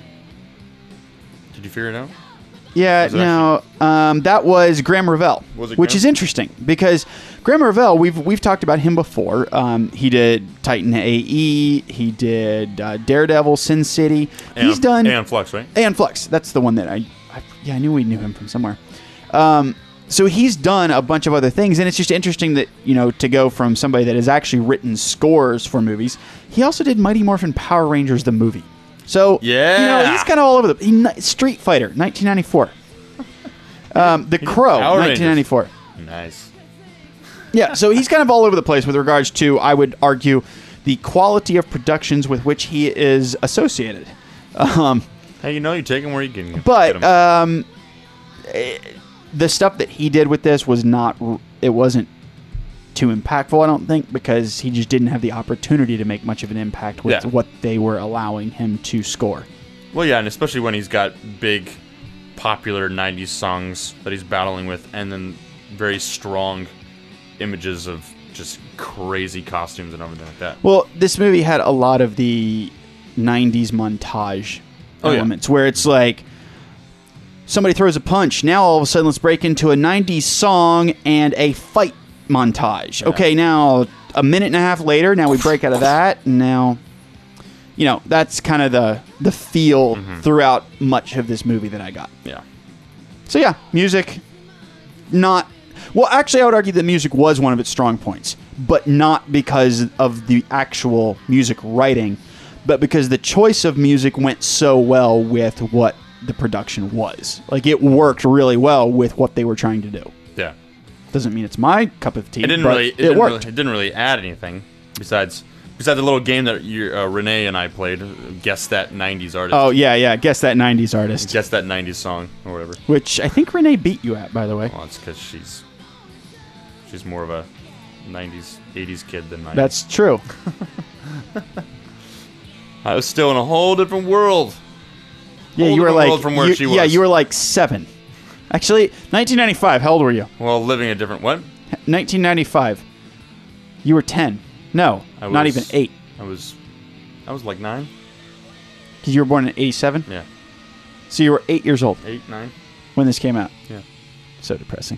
Did you figure it out? Yeah, no, um, that was Graham Revell, was it which Graham? is interesting because Graham Revell, we've we've talked about him before. Um, he did Titan A E, he did uh, Daredevil, Sin City. And, He's done and Flux, right? And Flux. That's the one that I, I yeah, I knew we knew him from somewhere. Um, So he's done a bunch of other things, and it's just interesting that, you know, to go from somebody that has actually written scores for movies. He also did Mighty Morphin Power Rangers, the movie. So, yeah. you know, he's kind of all over the... He, Street Fighter, nineteen ninety-four. Um, the Crow, Power nineteen ninety-four. Rangers. Nice. Yeah, so he's kind of all over the place with regards to, I would argue, the quality of productions with which he is associated. Um, hey, you know, you take him where you can get But... him. Um, the stuff that he did with this was not, it wasn't too impactful, I don't think, because he just didn't have the opportunity to make much of an impact with Yeah. what they were allowing him to score. Well, yeah, and especially when he's got big, popular nineties songs that he's battling with, and then very strong images of just crazy costumes and everything like that. Well, this movie had a lot of the nineties montage Oh, yeah. elements, where it's like, somebody throws a punch. Now all of a sudden, let's break into a nineties song and a fight montage. Yeah. Okay, now a minute and a half later, now we break out of that, and now, you know, that's kind of the the feel Mhm. throughout much of this movie that I got. Yeah. So yeah, music, not well. Actually, I would argue that music was one of its strong points, but not because of the actual music writing, but because the choice of music went so well with what the production was. Like, it worked really well with what they were trying to do. Yeah. Doesn't mean it's my cup of tea. It didn't but really. It, It, didn't worked. really. It didn't really add anything besides besides the little game that you, uh, Renee and I played. Guess that nineties artist. Oh yeah, yeah. Guess that nineties artist. Guess that nineties song or whatever. Which I think Renee beat you at, by the way. Well, it's because she's she's more of a nineties, eighties kid than I am. That's true. I was still in a whole different world. Yeah, Whole you were different like world from where you- she was. Yeah, you were like seven. Actually, nineteen ninety-five. How old were you? Well, living a different what? nineteen ninety-five. You were ten. No, I not was- even eight. I was, I was like nine. Because you were born in eighty-seven. Yeah, So you were eight years old eight, nine. when this came out. Yeah. So depressing.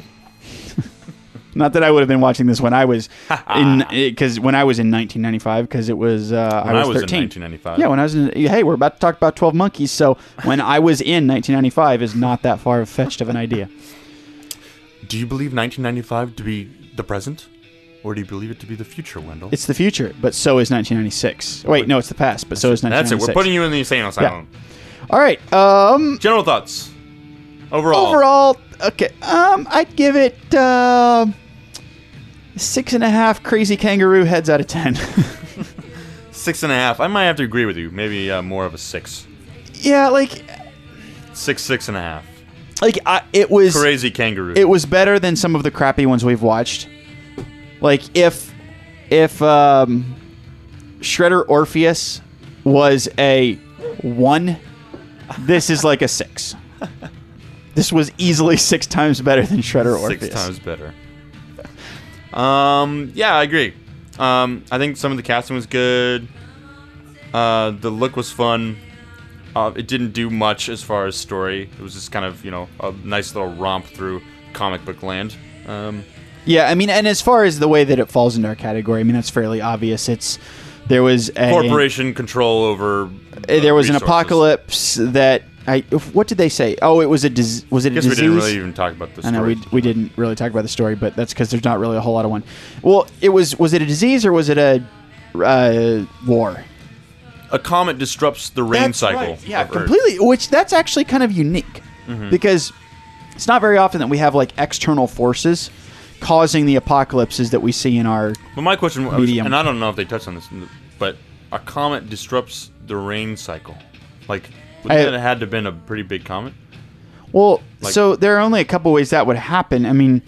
Not that I would have been watching this when I was in, because when I was in nineteen ninety-five, because it was uh, When I was, I was in thirteen. nineteen ninety-five. Yeah, when I was in. Hey, we're about to talk about twelve Monkeys, so when I was in nineteen ninety-five is not that far fetched of an idea. Do you believe nineteen ninety-five to be the present, or do you believe it to be the future, Wendell? It's the future, but so is nineteen ninety-six. Wait, no, it's the past, but so is nineteen That's ninety-six. it. We're putting you in the insane asylum. All right. Um, General thoughts. Overall. Overall, okay. Um, I'd give it uh, six and a half crazy kangaroo heads out of ten. Six and a half. I might have to agree with you. Maybe uh, more of a six. Yeah, like Six, six and a half. like I, it was Crazy kangaroo. It was better than some of the crappy ones we've watched. Like if if um, Shredder Orpheus was a one, this is like a six. This was easily six times better than Shredder Orpheus. Six times better. Um, yeah, I agree. Um, I think some of the casting was good. Uh, the look was fun. Uh, it didn't do much as far as story. It was just kind of, you know, a nice little romp through comic book land. Um, Yeah, I mean, and as far as the way that it falls into our category, I mean, that's fairly obvious. It's there was a corporation control over. Uh, there was an resources. apocalypse that I. What did they say? Oh, it was a dis- was it a I guess disease? we didn't really even talk about the I know story. we we didn't really talk about the story, but that's because there's not really a whole lot of one. Well, it was was it a disease or was it a uh, war? A comet disrupts the rain That's cycle. right. Yeah, of Earth. completely. Which that's actually kind of unique Mhm. because it's not very often that we have like external forces causing the apocalypses that we see in our. But my question, was, medium. and I don't know if they touched on this, but a comet disrupts the rain cycle. Like, wouldn't I- it have had to have been a pretty big comet? Well, Like- so there are only a couple ways that would happen. I mean,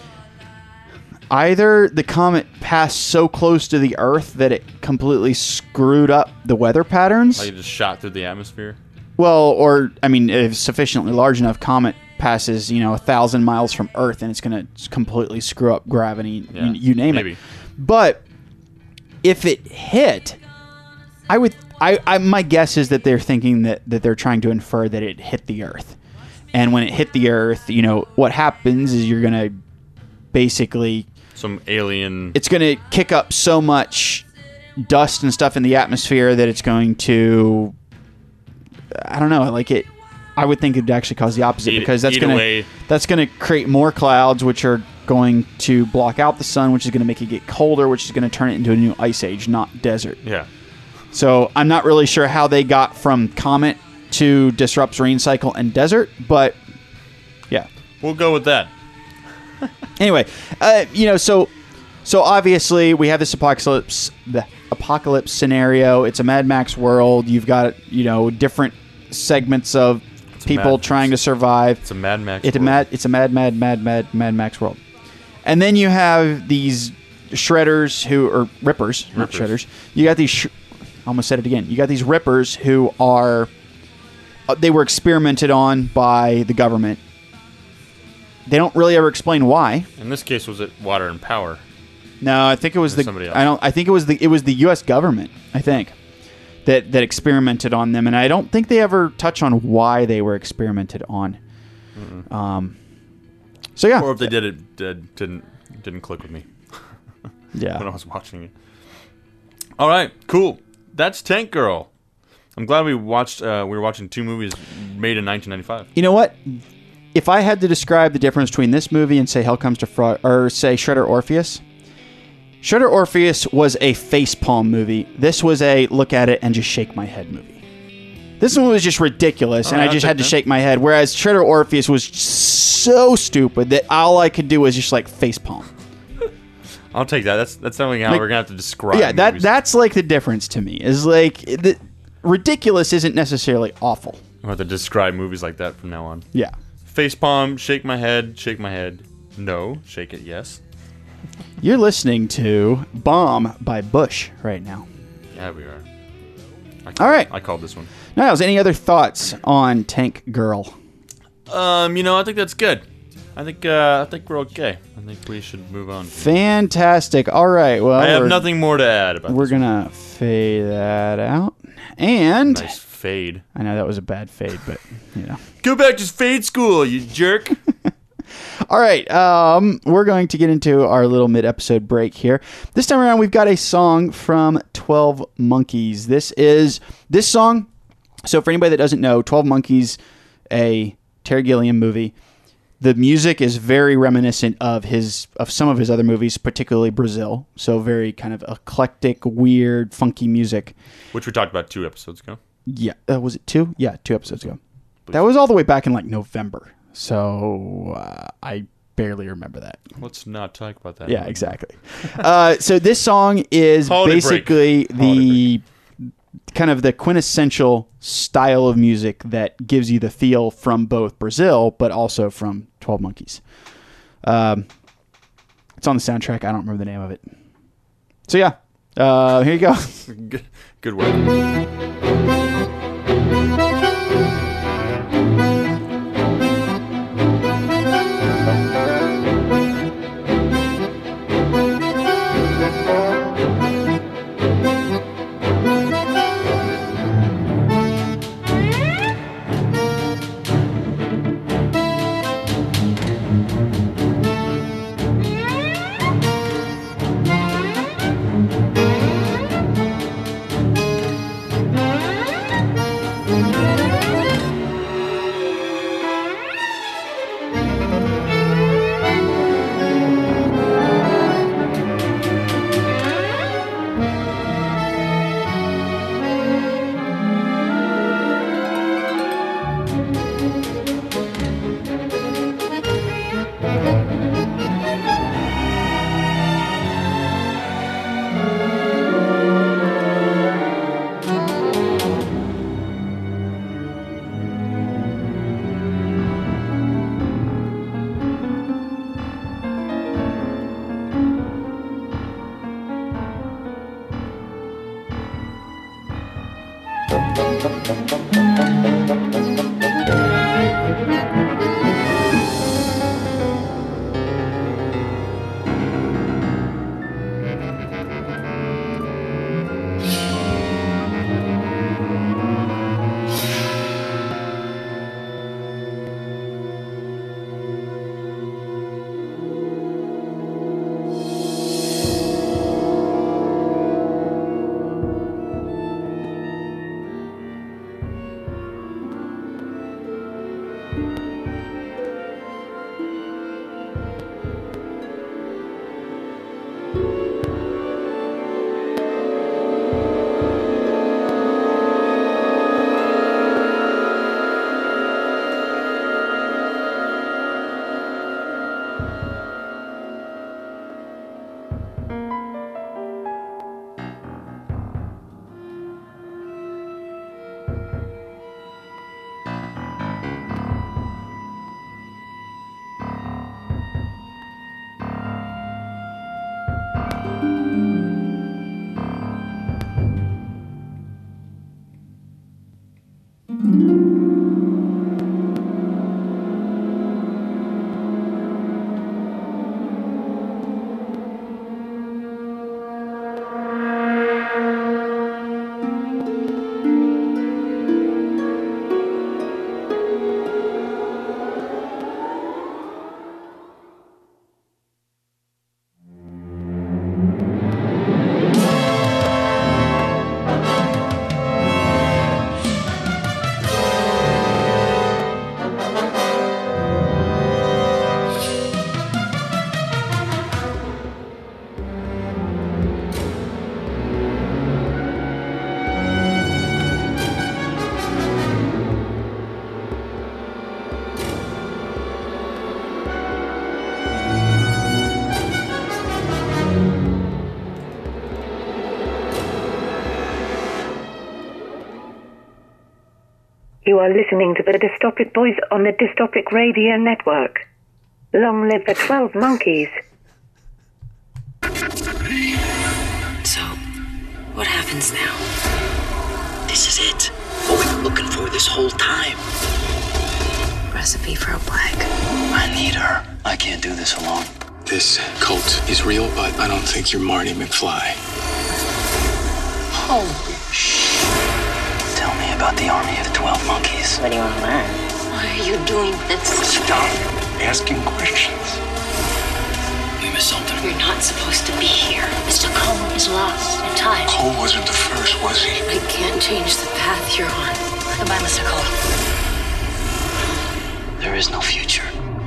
either the comet passed so close to the Earth that it completely screwed up the weather patterns. Like it just shot through the atmosphere? Well, or I mean, if sufficiently large enough comet passes, you know, a thousand miles from Earth, and it's going to completely screw up gravity. Yeah, you, you name maybe. it. But if it hit, I would. I, I my guess is that they're thinking that that they're trying to infer that it hit the Earth, and when it hit the Earth, you know, what happens is you're going to basically Some alien. it's going to kick up so much dust and stuff in the atmosphere that it's going to, I don't know, like it. I would think it would actually cause the opposite Eat- because that's eat going away. to that's going to create more clouds, which are going to block out the sun, which is going to make it get colder, which is going to turn it into a new ice age, not desert. Yeah. So I'm not really sure how they got from comet to disrupts rain cycle and desert, but yeah. We'll go with that. Anyway, uh, you know, so so obviously we have this apocalypse, the apocalypse scenario. It's a Mad Max world. You've got, you know, different segments of It's a people Mad- trying to survive. It's a Mad Max It's a world. mad. It's a mad, mad, mad, mad, Mad Max world. And then you have these shredders who are rippers, not Rippers. shredders. You got these. Sh- I almost said it again. You got these rippers who are. Uh, they were experimented on by the government. They don't really ever explain why. In this case, was it water and power? No, I think it was Or the. somebody else. I don't. I think it was the. It was the U S government. I think that that experimented on them, and I don't think they ever touch on why they were experimented on. Um. So yeah. Or if they did, it did, didn't didn't click with me. Yeah. When I was watching it. All right, cool. That's Tank Girl. I'm glad we watched. Uh, we were watching two movies made in nineteen ninety-five. You know what? If I had to describe the difference between this movie and say Hell Comes to Fro- or say Shredder Orpheus, Shredder Orpheus was a facepalm movie. This was a look at it and just shake my head movie. This one was just ridiculous, All and right, I I'll just take had to that. shake my head. Whereas Shredder Orpheus was so stupid that all I could do was just like facepalm. I'll take that. That's that's something how Like- we're gonna have to describe. Yeah, that movies. that's like the difference to me. Is like the ridiculous isn't necessarily awful. I'll have to describe movies like that from now on. Yeah. Facepalm, shake my head, shake my head. No, shake it. Yes. You're listening to Bomb by Bush right now. Yeah, we are. I called, All right. I called this one. Niles, any other thoughts on Tank Girl? Um, you know, I think that's good. I think uh, I think we're okay. I think we should move on. Fantastic. All right. Well, I have we're- nothing more to add about We're this. gonna fade that out, and Nice fade. I know that was a bad fade, but you know. Go back to fade school, you jerk. All right, um, we're going to get into our little mid-episode break here. This time around, we've got a song from twelve Monkeys. This is this song. So, for anybody that doesn't know, twelve Monkeys, a Terry Gilliam movie. The music is very reminiscent of his of some of his other movies, particularly Brazil. So, very kind of eclectic, weird, funky music. Which we talked about two episodes ago. Yeah, uh, was it two? Yeah, two episodes ago. That was all the way back in like November. So uh, I barely remember that. Let's not talk about that. Yeah, anymore. exactly. uh, so this song is Holiday basically break. the kind of the quintessential style of music that gives you the feel from both Brazil, but also from twelve Monkeys. Um, it's on the soundtrack. I don't remember the name of it. So yeah, uh, here you go. Good, good work. You are listening to the Dystopic Boys on the Dystopic Radio Network. Long live the twelve monkeys. So, what happens now? This is it. What we've been looking for this whole time. Recipe for a plague. I need her. I can't do this alone. This cult is real, but I don't think you're Marty McFly. Holy shit. Tell me about the army of the twelve monkeys. What do you want to learn? Why are you doing this? Stop asking questions. We missed something. You're not supposed to be here. Mister Cole is lost in time. Cole wasn't the first, was he? I can't change the path you're on. Goodbye, Mister Cole. There is no future.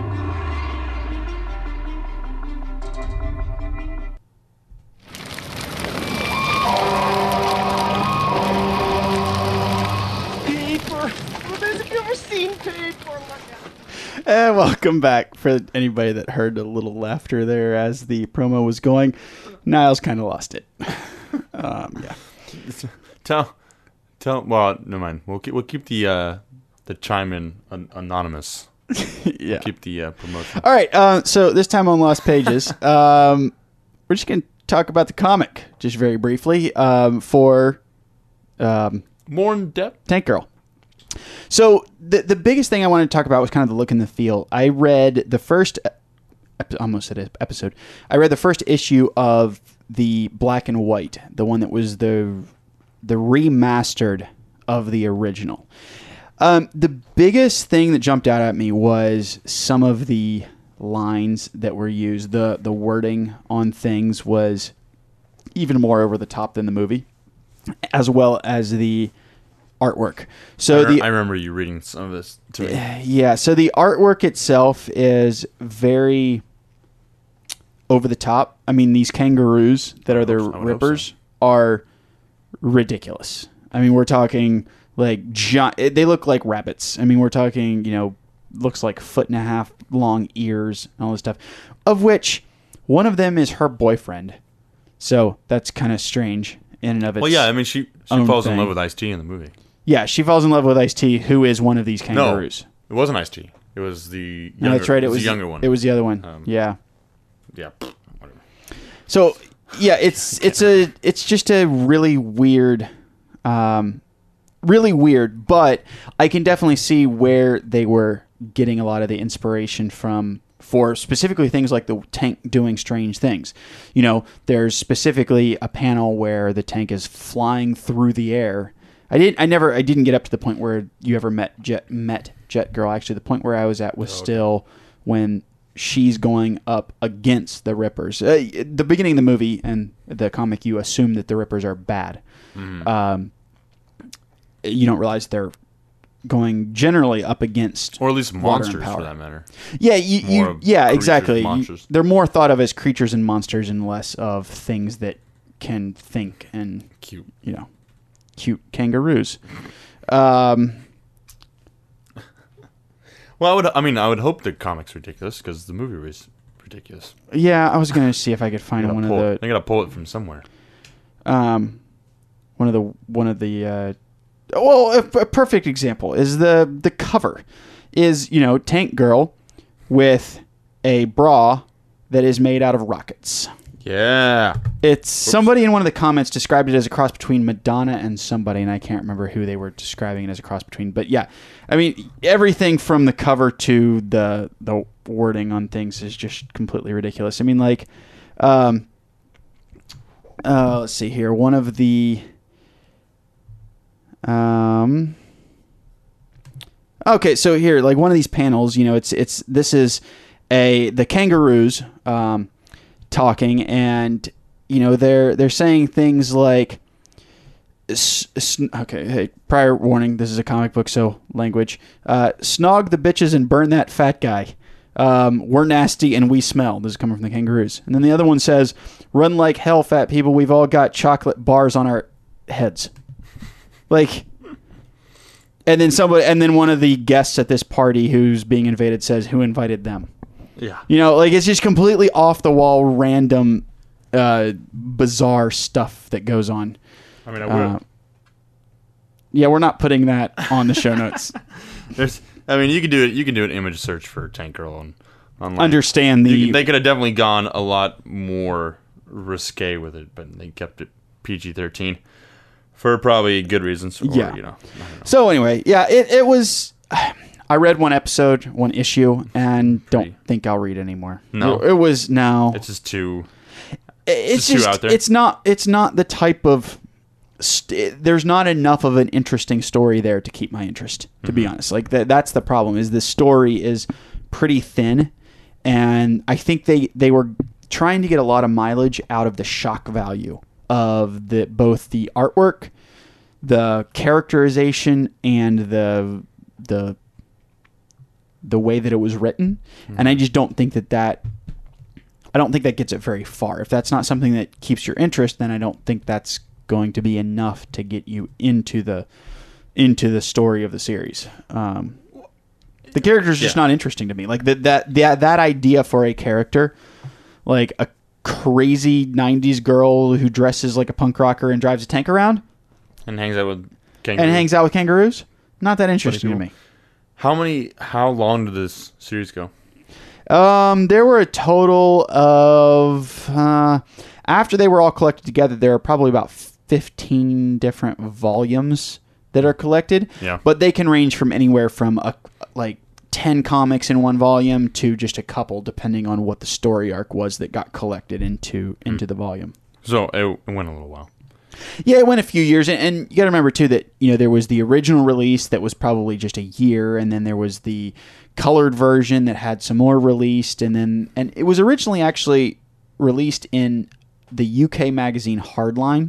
Paper. Have you ever seen paper? And welcome back. For anybody that heard a little laughter there as the promo was going, Niles kind of lost it. Um, yeah. Tell, tell. Well, never mind. We'll keep, we'll keep the uh, the chime in an- anonymous. Yeah. Keep the uh, promotion. All right. Uh, so this time on Lost Pages, um, we're just gonna talk about the comic just very briefly um, for um, more in depth. Tank Girl. So the the biggest thing I wanted to talk about was kind of the look and the feel. I read the first, almost said episode. I read the first issue of the black and white, the one that was the the remastered of the original. Um, the biggest thing that jumped out at me was some of the lines that were used. The the wording on things was even more over the top than the movie, as well as the artwork. So I, re- the I remember you reading some of this to me. Yeah, so the artwork itself is very over the top. I mean, these kangaroos that are the rippers so. are ridiculous. I mean, we're talking like giant, they look like rabbits. I mean, we're talking, you know, looks like foot and a half long ears and all this stuff, of which one of them is her boyfriend. So that's kind of strange in and of itself. Well, yeah, I mean, she, she falls thing. in love with Ice-T in the movie. Yeah, she falls in love with Ice-T, who is one of these kangaroos. No, it wasn't Ice-T. It was the younger, no, that's right. It was, it was the younger one. It was the other one. Um, yeah. Yeah. Whatever. So, yeah, it's it's a it's just a really weird, um, really weird. But I can definitely see where they were getting a lot of the inspiration from for specifically things like the tank doing strange things. You know, there's specifically a panel where the tank is flying through the air. I didn't. I never. I didn't get up to the point where you ever met Jet. Met Jet Girl. Actually, the point where I was at was oh, okay. still when she's going up against the Rippers. Uh, the beginning of the movie and the comic, you assume that the Rippers are bad. Mm. Um, you don't realize they're going generally up against, or at least monsters for that matter. Yeah, you. you yeah, exactly. You, they're more thought of as creatures and monsters, and less of things that can think and cute. You know. Cute kangaroos. Um, well, I would. I mean, I would hope the comic's ridiculous because the movie was ridiculous. Yeah, I was going to see if I could find one of the. It. I gotta pull it from somewhere. Um, one of the one of the. Uh, well, a, a perfect example is the the cover, is you know Tank Girl, with a bra that is made out of rockets. Yeah. It's Oops. Somebody in one of the comments described it as a cross between Madonna and somebody, and I can't remember who they were describing it as a cross between. But yeah, I mean, everything from the cover to the the wording on things is just completely ridiculous. I mean, like, um, uh, let's see here. One of the, um, okay, so here, like one of these panels, you know, it's it's this is a the kangaroos, um. talking, and you know they're they're saying things like s- s- okay hey prior warning, this is a comic book, so language, uh snog the bitches and burn that fat guy, um we're nasty and we smell. This is coming from the kangaroos. And then the other one says, run like hell, fat people, we've all got chocolate bars on our heads. Like, and then somebody and then one of the guests at this party who's being invaded says, who invited them? Yeah. You know, like, it's just completely off the wall, random, uh, bizarre stuff that goes on. I mean, I would. Uh, Yeah, we're not putting that on the show notes. There's, I mean, you can do it. You can do an image search for Tank Girl on online. Understand the. You, they could have definitely gone a lot more risque with it, but they kept it P G thirteen for probably good reasons. Or, yeah. You know. So anyway, yeah, it it was. I read one episode, one issue, and don't think I'll read anymore. No, it, it was no. It's just too. It's just, just too out there. It's not. It's not the type of. St- there's not enough of an interesting story there to keep my interest. To mm-hmm. be honest, like that. That's the problem. Is the story is pretty thin, and I think they they were trying to get a lot of mileage out of the shock value of the both the artwork, the characterization, and the the the way that it was written. Mm-hmm. And I just don't think that that I don't think that gets it very far. If that's not something that keeps your interest, then I don't think that's going to be enough to get you into the into the story of the series. Um, the character is just yeah. not interesting to me. Like that that that that idea for a character, like a crazy nineties girl who dresses like a punk rocker and drives a tank around and hangs out with kangaroos. and hangs out with kangaroos. Not that interesting to me. How many? How long did this series go? Um, there were a total of uh, after they were all collected together, there are probably about fifteen different volumes that are collected. Yeah. But they can range from anywhere from a, like ten comics in one volume to just a couple, depending on what the story arc was that got collected into into mm. the volume. So it went a little while. Yeah, it went a few years, and, and you got to remember too that you know there was the original release that was probably just a year, and then there was the colored version that had some more released, and then and it was originally actually released in the U K magazine Hardline,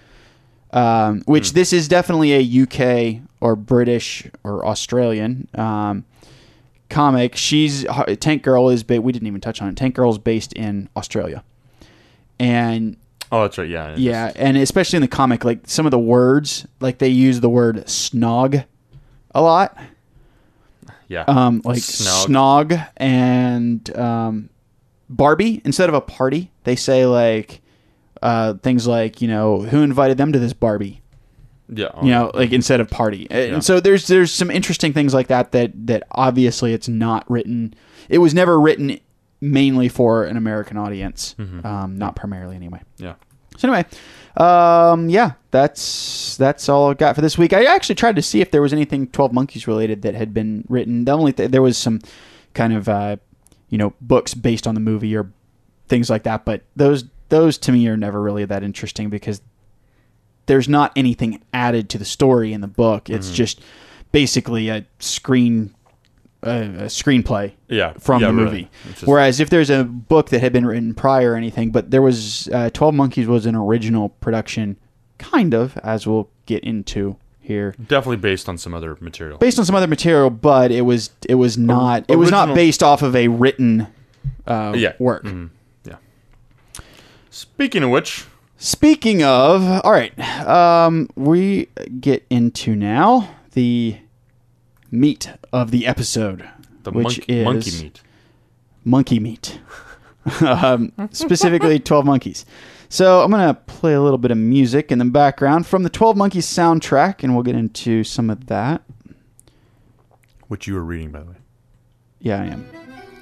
um, which mm. this is definitely a U K or British or Australian um, comic. She's Tank Girl is ba- we didn't even touch on it. Tank Girl is based in Australia, and oh, that's right. Yeah. Yeah. And especially in the comic, like some of the words, like they use the word snog a lot. Yeah. Um, like snog, snog and um, Barbie. Instead of a party, they say like uh, things like, you know, who invited them to this Barbie? Yeah. You know, like instead of party. Yeah. And so there's there's some interesting things like that, that that obviously it's not written. It was never written mainly for an American audience, mm-hmm. um, not primarily anyway. Yeah. So anyway, um, yeah, that's that's all I got for this week. I actually tried to see if there was anything twelve Monkeys related that had been written. The only th- there was some kind of uh, you know books based on the movie or things like that, but those those to me are never really that interesting because there's not anything added to the story in the book. It's mm-hmm. just basically a screen. A, a screenplay yeah, from yeah, the movie. Really. Just... Whereas if there's a book that had been written prior or anything, but there was uh, twelve Monkeys was an original production, kind of, as we'll get into here. Definitely based on some other material. Based on some other material, but it was it was not o- it was not based off of a written uh, yeah. work. Mm-hmm. Yeah. Speaking of which, speaking of, all right, um, we get into now the meat of the episode, the which monk- is monkey meat. Monkey meat, um, specifically twelve Monkeys. So I'm gonna play a little bit of music in the background from the twelve Monkeys soundtrack, and we'll get into some of that. Which you were reading, by the way. Yeah, I am.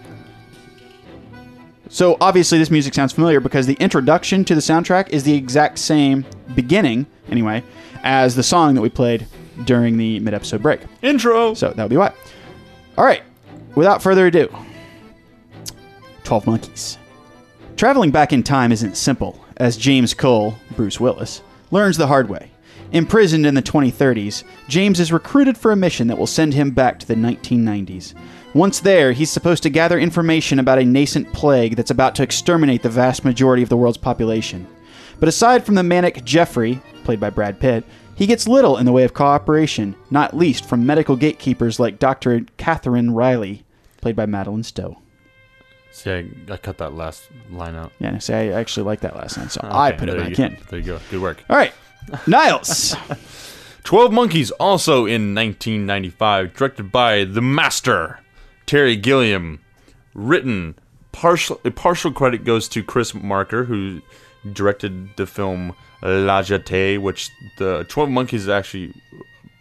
So obviously this music sounds familiar because the introduction to the soundtrack is the exact same beginning, anyway, as the song that we played during the mid-episode break. Intro! So that would be why. All right. Without further ado, twelve Monkeys. Traveling back in time isn't simple, as James Cole, Bruce Willis, learns the hard way. Imprisoned in the twenty thirties, James is recruited for a mission that will send him back to the nineteen nineties. Once there, he's supposed to gather information about a nascent plague that's about to exterminate the vast majority of the world's population. But aside from the manic Jeffrey, played by Brad Pitt, he gets little in the way of cooperation, not least from medical gatekeepers like Doctor Catherine Riley, played by Madeline Stowe. See, I, I cut that last line out. Yeah, see, I actually like that last line, so okay, I put it back go. in. There you go. Good work. All right. Niles. twelve Monkeys, also in nineteen ninety-five, directed by the master, Terry Gilliam. Written, partial, a partial credit goes to Chris Marker, who directed the film La Jetée, which the twelve Monkeys is actually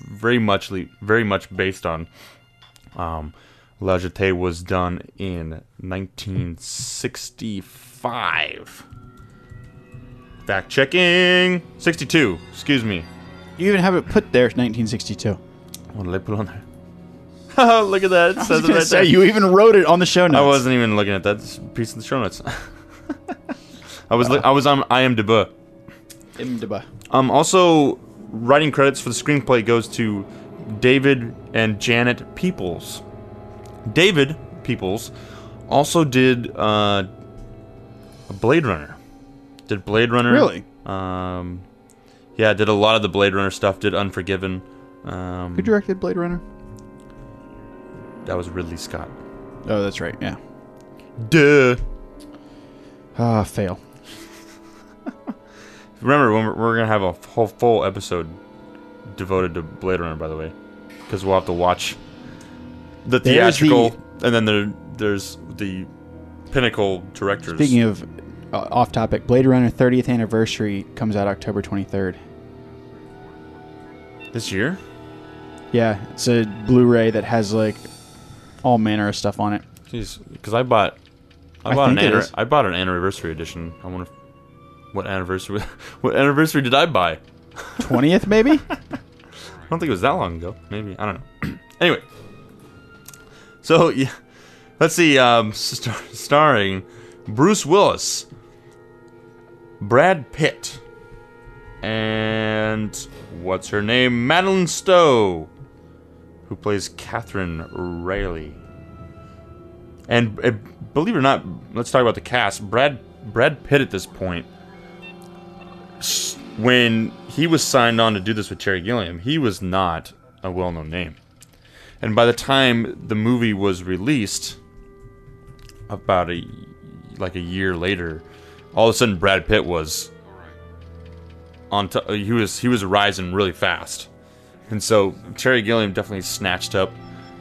very much very much based on. Um, La Jetée was done in nineteen sixty-five. Fact checking. sixty-two. Excuse me. You even have it put there, nineteen sixty-two. What did I put on there? Oh, look at that. It I says was it gonna right say, there. you even wrote it on the show notes. I wasn't even looking at that piece of the show notes. I was li- I was on IMDb. IMDb. Um. Also, writing credits for the screenplay goes to David and Janet Peoples. David Peoples also did uh, Blade Runner. Did Blade Runner? Really? Um. Yeah, did a lot of the Blade Runner stuff. Did Unforgiven. Um, Who directed Blade Runner? That was Ridley Scott. Oh, that's right. Yeah. Duh. Ah, fail. Remember, when we're, we're gonna have a whole full episode devoted to Blade Runner, by the way, because we'll have to watch the theatrical, the, and then there, there's the pinnacle directors. Speaking of uh, off topic, Blade Runner thirtieth anniversary comes out October twenty-third. This year? Yeah, it's a Blu-ray that has like all manner of stuff on it. Jeez, because I bought, I, I bought an think it anniver- is. I bought an anniversary edition. I wonder if, what anniversary, what anniversary did I buy? twentieth, maybe? I don't think it was that long ago. Maybe, I don't know. Anyway, so yeah, let's see. Um, star- starring Bruce Willis, Brad Pitt, and what's her name? Madeline Stowe, who plays Catherine Rayleigh. And uh, believe it or not, let's talk about the cast. Brad Brad Pitt at this point, when he was signed on to do this with Terry Gilliam, he was not a well-known name. And by the time the movie was released, about a like a year later, all of a sudden Brad Pitt was on. T- he was he was rising really fast, and so Terry Gilliam definitely snatched up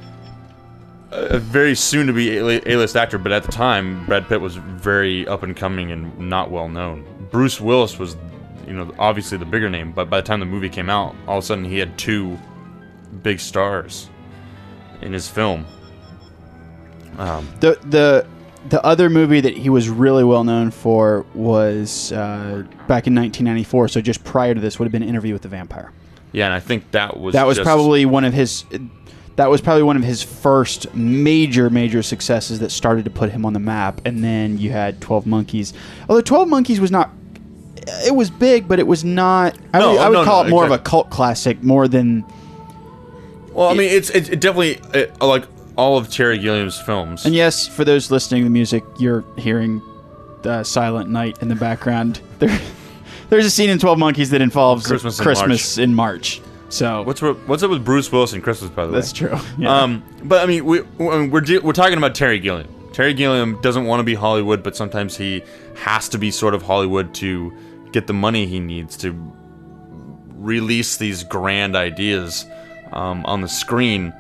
a very soon-to-be A-list actor, but at the time, Brad Pitt was very up-and-coming and not well-known. Bruce Willis was, you know, obviously the bigger name, but by the time the movie came out, all of a sudden he had two big stars in his film. Um, the the the other movie that he was really well known for was uh, back in nineteen ninety-four. So just prior to this would have been Interview with the Vampire. Yeah, and I think that was that was just, probably one of his. That was probably one of his first major, major successes that started to put him on the map. And then you had twelve Monkeys. Although twelve Monkeys was not... It was big, but it was not... I No, would, I would no, call no, it more exactly. of a cult classic, more than... Well, I mean, it's it's it definitely, it, like all of Terry Gilliam's films. And yes, for those listening to the music, you're hearing the Silent Night in the background. There, there's a scene in twelve Monkeys that involves Christmas in Christmas in March. So What's what's up with Bruce Willis and Christmas, by the That's way? true. Yeah. Um, but I mean, we we're de- we're talking about Terry Gilliam. Terry Gilliam doesn't want to be Hollywood, but sometimes he has to be sort of Hollywood to get the money he needs to release these grand ideas um, on the screen.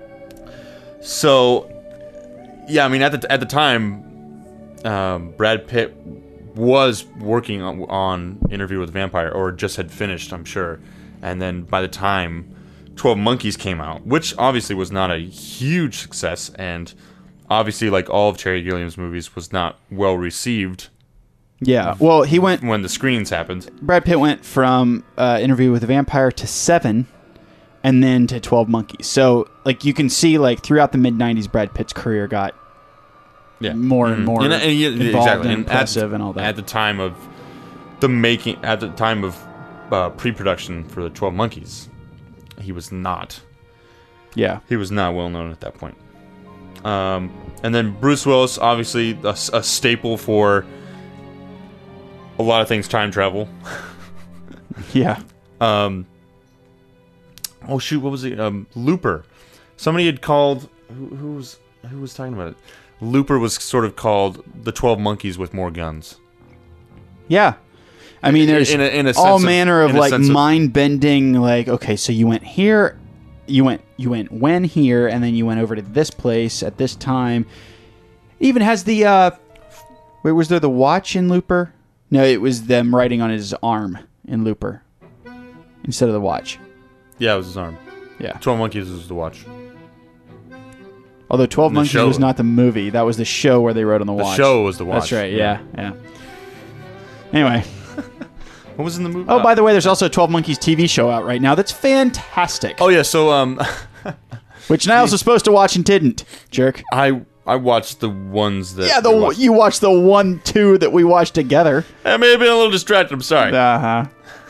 So, yeah, I mean, at the at the time, um, Brad Pitt was working on, on Interview with the Vampire, or just had finished, I'm sure. And then by the time twelve Monkeys came out, which obviously was not a huge success, and obviously, like all of Terry Gilliam's movies, was not well received. Yeah, well, he went... When the screenings happened. Brad Pitt went from uh, Interview with the Vampire to Seven, and then to twelve Monkeys. So, like, you can see, like, throughout the mid nineties, Brad Pitt's career got yeah. more and Mm-hmm. more and, and, yeah, involved exactly. and and impressive at, and all that. At the time of the making, at the time of uh, pre-production for the twelve Monkeys, he was not. Yeah. He was not well known at that point. Um, and then Bruce Willis, obviously a, a staple for a lot of things, time travel. Yeah. Um. Oh shoot! What was it? Um, Looper. Somebody had called. Who, who was who was talking about it? Looper was sort of called the twelve Monkeys with more guns. Yeah. I mean, there's in a, in a all sense manner of, in a like, sense of- mind-bending, like, okay, so you went here, you went you went when here, and then you went over to this place at this time. It even has the, uh, wait, was there the watch in Looper? No, it was them writing on his arm in Looper instead of the watch. Yeah, it was his arm. Yeah. twelve Monkeys was the watch. Although twelve And the Monkeys show- was not the movie. That was the show where they wrote on the The watch. show was the watch. That's right. Yeah. Yeah. Anyway. What was in the movie? Oh, by the way, there's also a twelve Monkeys T V show out right now that's fantastic. Oh yeah, so um, which Niles was supposed to watch and didn't. Jerk. I I watched the ones that Yeah, the we watched. you watched the one two that we watched together. I may have been a little distracted. I'm sorry. Uh huh.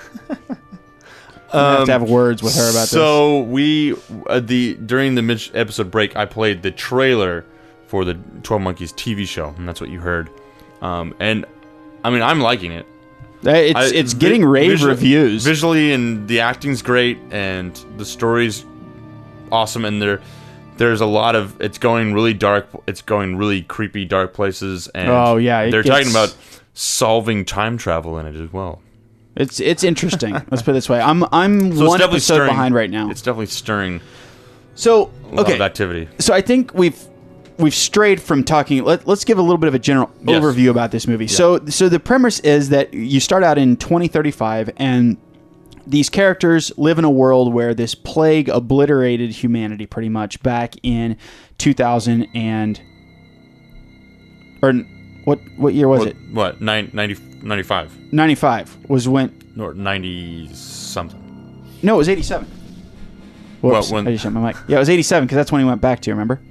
I have to have words with her about this. So we uh, the during the mid episode break, I played the trailer for the twelve Monkeys T V show, and that's what you heard. Um, and I mean, I'm liking it. It's I- it's vi- getting rave visual- reviews. Visually, and the acting's great, and the story's awesome, and there there's a lot of it's going really dark. It's going really creepy, dark places, and Oh, yeah, it they're gets- talking about solving time travel in it as well. It's it's interesting. Let's put it this way. I'm I'm So it's one definitely episode stirring- behind right now. It's definitely stirring So a lot okay, of activity. so I think we've we've strayed from talking. Let, let's give a little bit of a general Yes. overview about this movie. Yeah. So so the premise is that you start out in twenty thirty-five, and these characters live in a world where this plague obliterated humanity pretty much back in two thousand and or what what year was what, it? What nine, ninety, ninety-five ninety-five was when. or ninety something? No, it was eighty-seven. Whoops, Well, when- I just shut my mic. Yeah, it was eighty-seven because that's when he went back to. Remember?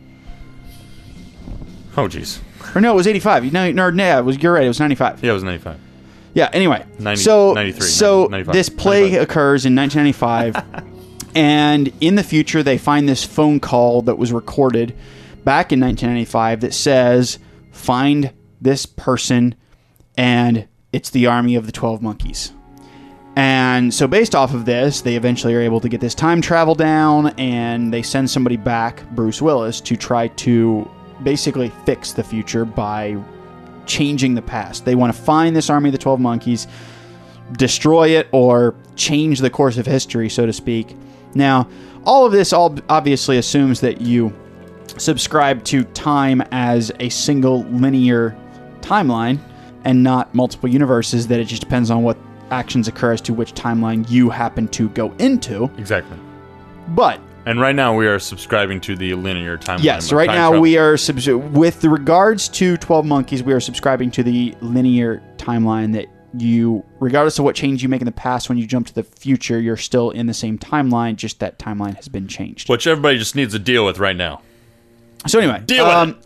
Oh jeez. Or no, it was eighty-five. No, no, no, it was. You're right. It was ninety-five. Yeah, it was ninety-five. Yeah. Anyway, ninety, so ninety-three, so ninety-five, this plague ninety-five. occurs in nineteen ninety-five, and in the future they find this phone call that was recorded back in nineteen ninety-five that says, "Find this person," and it's the army of the twelve Monkeys. And so based off of this, they eventually are able to get this time travel down, and they send somebody back, Bruce Willis, to try to basically fix the future by changing the past. They want to find this army of the twelve Monkeys, destroy it, or change the course of history, so to speak. Now, all of this all obviously assumes that you subscribe to time as a single linear timeline and not multiple universes, that it just depends on what actions occur as to which timeline you happen to go into. Exactly. But And right now we are subscribing to the linear timeline. yes, of so right time now travel. we are subs- with regards to twelve Monkeys, we are subscribing to the linear timeline that you, regardless of what change you make in the past, when you jump to the future, you're still in the same timeline, just that timeline has been changed. Which everybody just needs to deal with right now. So anyway, Deal with um,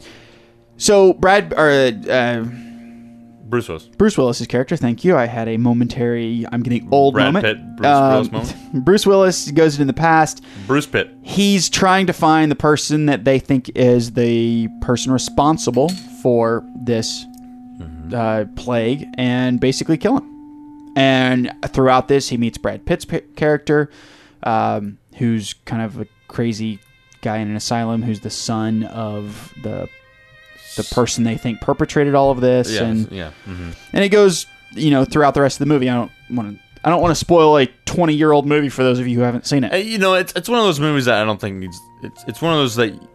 so Brad or uh, Bruce Willis. Bruce Willis's character. Thank you. I had a momentary "I'm getting old" Brad moment. Pitt, Bruce Um, Willis moment. Bruce Willis goes into the past. Bruce Pitt. He's trying to find the person that they think is the person responsible for this uh, plague and basically kill him. And throughout this, he meets Brad Pitt's p- character, um, who's kind of a crazy guy in an asylum, who's the son of the the person they think perpetrated all of this. Yes, and yeah. Mm-hmm. and it goes, you know, throughout the rest of the movie. I don't want to. I don't want to spoil a twenty-year-old movie for those of you who haven't seen it. Uh, You know, it's it's one of those movies that I don't think needs. It's it's one of those that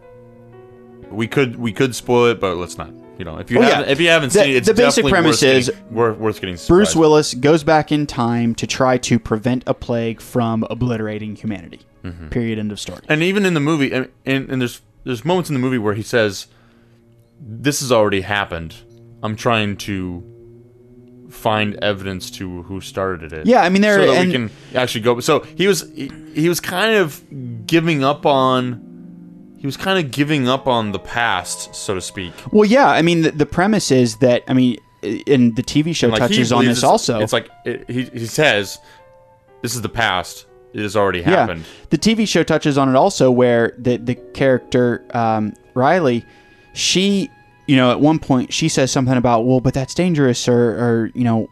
we could we could spoil it, but let's not. You know, if you Oh, yeah. haven't if you haven't The- seen it, it's the basic definitely premise worth is getting, worth, worth getting. Bruce surprised. Willis goes back in time to try to prevent a plague from obliterating humanity. Mhm. Period. End of story. And even in the movie, and, and, and there's there's moments in the movie where he says, "This has already happened. I'm trying to find evidence to who started it." Yeah, I mean, there- so that and- we can actually go. So he was he, he was kind of giving up on. He was kind of giving up on the past, so to speak. Well, yeah. I mean, the, the premise is that I mean, and the T V show And, like, he touches on believes this it's- also. It's like it, he he says, "This is the past. It has already Yeah, happened." the T V show touches on it also, where the the character um, Riley, she, you know, at one point she says something about, well, but that's dangerous, or, or you know,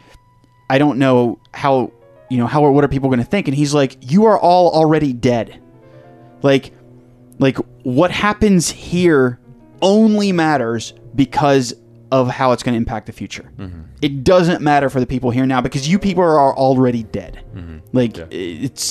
I don't know how, you know, how or what are people going to think? And he's like, you are all already dead. Like, like what happens here only matters because of how it's going to impact the future. Mm-hmm. It doesn't matter for the people here now because you people are already dead. Mm-hmm. Like Yeah. it's,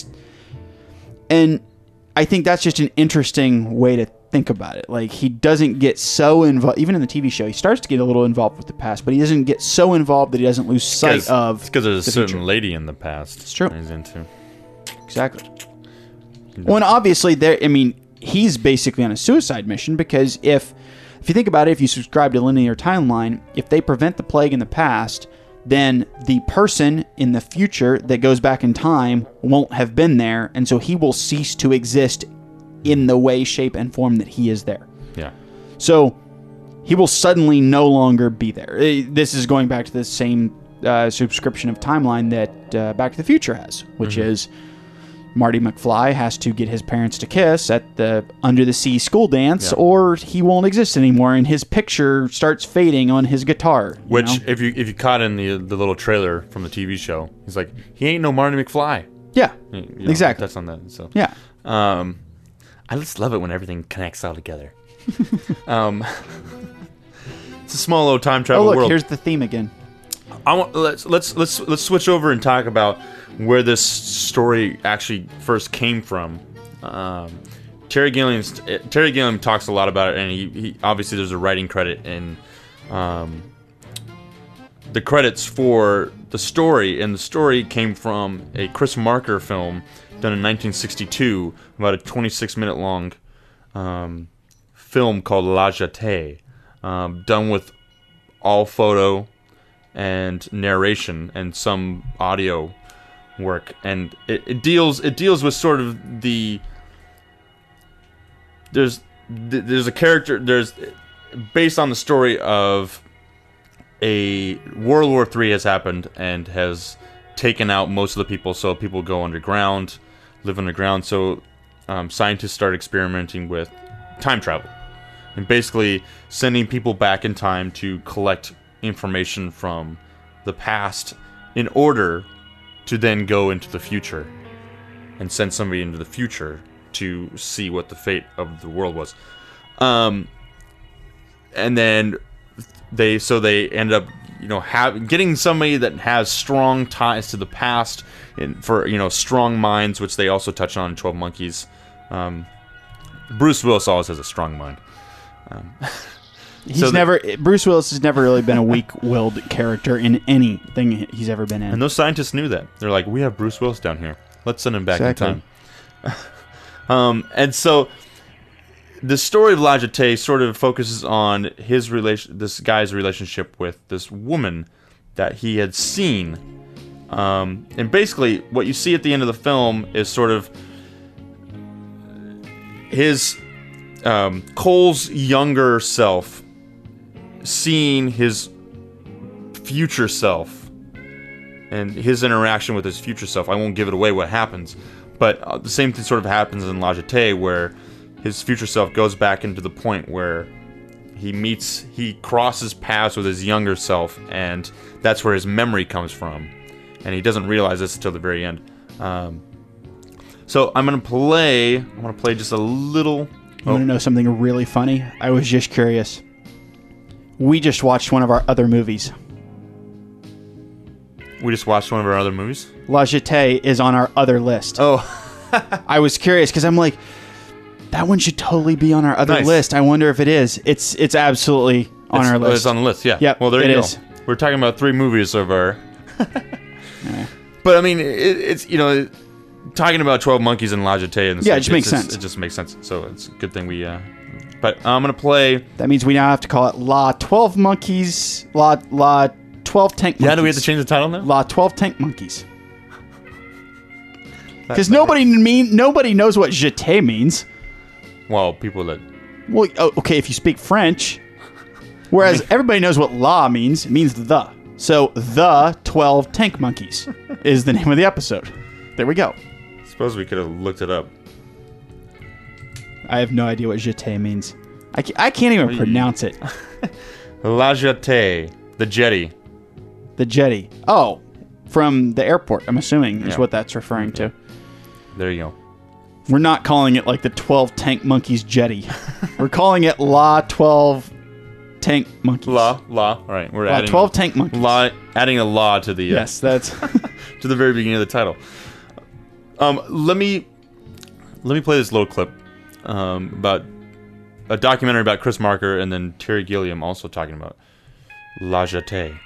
and I think that's just an interesting way to think about it. Like he doesn't get so involved, even in the T V show, he starts to get a little involved with the past, but he doesn't get so involved that he doesn't lose sight of because there's a the certain future. lady in the past. It's true. He's into Exactly. Well, and obviously, there. I mean, he's basically on a suicide mission because if, if you think about it, if you subscribe to linear timeline, if they prevent the plague in the past, then the person in the future that goes back in time won't have been there, and so he will cease to exist in the way, shape, and form that he is there. Yeah. So he will suddenly no longer be there. This is going back to the same uh, subscription of timeline that uh, Back to the Future has, which mm-hmm. is Marty McFly has to get his parents to kiss at the Under the Sea school dance, yeah. or he won't exist anymore, and his picture starts fading on his guitar. Which, know? if you if you caught in the the little trailer from the T V show, he's like, he ain't no Marty McFly. Yeah, you know, exactly. That's on that. So yeah, um, I just love it when everything connects all together. um, it's a small little time travel oh, look, world. Here's the theme again. I want let's let's let's let's switch over and talk about where this story actually first came from. Um, Terry Gilliam Terry Gilliam talks a lot about it, and he, he obviously there's a writing credit in um, the credits for the story, and the story came from a Chris Marker film done in nineteen sixty-two, about a twenty-six minute long um, film called La Jetée, um, done with all photo and narration and some audio work, and it, it deals it deals with sort of the there's there's a character there's based on the story of a World War Three has happened and has taken out most of the people, so people go underground, live underground. So um, scientists start experimenting with time travel and basically sending people back in time to collect information from the past in order to then go into the future and send somebody into the future to see what the fate of the world was. Um, and then they so they end up, you know, have, getting somebody that has strong ties to the past and for, you know, strong minds, which they also touch on in twelve Monkeys. Um, Bruce Willis always has a strong mind. Um, He's so never the, Bruce Willis has never really been a weak-willed character in anything he's ever been in. And those scientists knew that. They're like, we have Bruce Willis down here. Let's send him back exactly. in time. um, and so the story of La Jetée sort of focuses on his relation, this guy's relationship with this woman that he had seen. Um, and basically, what you see at the end of the film is sort of his um, Cole's younger self seeing his future self and his interaction with his future self. I won't give it away what happens, but uh, the same thing sort of happens in La Jetée, where his future self goes back into the point where he meets, he crosses paths with his younger self, and that's where his memory comes from, and he doesn't realize this until the very end. Um, so I'm gonna play. I'm gonna play just a little. You oh. want to know something really funny? I was just curious. We just watched one of our other movies. We just watched one of our other movies? La Jetée is on our other list. Oh. I was curious because I'm like, that one should totally be on our other nice. list. I wonder if it is. It's it's absolutely on it's, our list. It's on the list, yeah. Yep, well, there it you is. go. We're talking about three movies of our... yeah. But, I mean, it, it's, you know, talking about twelve Monkeys and La Jetée... And yeah, it just makes just, sense. It just makes sense. So it's a good thing we... Uh, but I'm going to play... That means we now have to call it La twelve Monkeys... La... La... twelve Tank Monkeys. Yeah, do we have to change the title now? La twelve Tank Monkeys. Because nobody mean nobody knows what jetée means. Well, people that... Well, okay, if you speak French. Whereas everybody knows what la means. It means the. So, the twelve Tank Monkeys is the name of the episode. There we go. I suppose we could have looked it up. I have no idea what jetée means. I can't, I can't even pronounce it. La Jetée. The jetty. The jetty. Oh, from the airport, I'm assuming, is yeah. what that's referring to. There you go. We're not calling it like the twelve Tank Monkeys jetty. We're calling it La twelve Tank Monkeys. La, La. All right, we're La adding twelve a, Tank Monkeys. La, adding a La to the... Uh, yes, that's... to the very beginning of the title. Um, let me... Let me play this little clip um, about a documentary about Chris Marker and then Terry Gilliam also talking about La Jetée.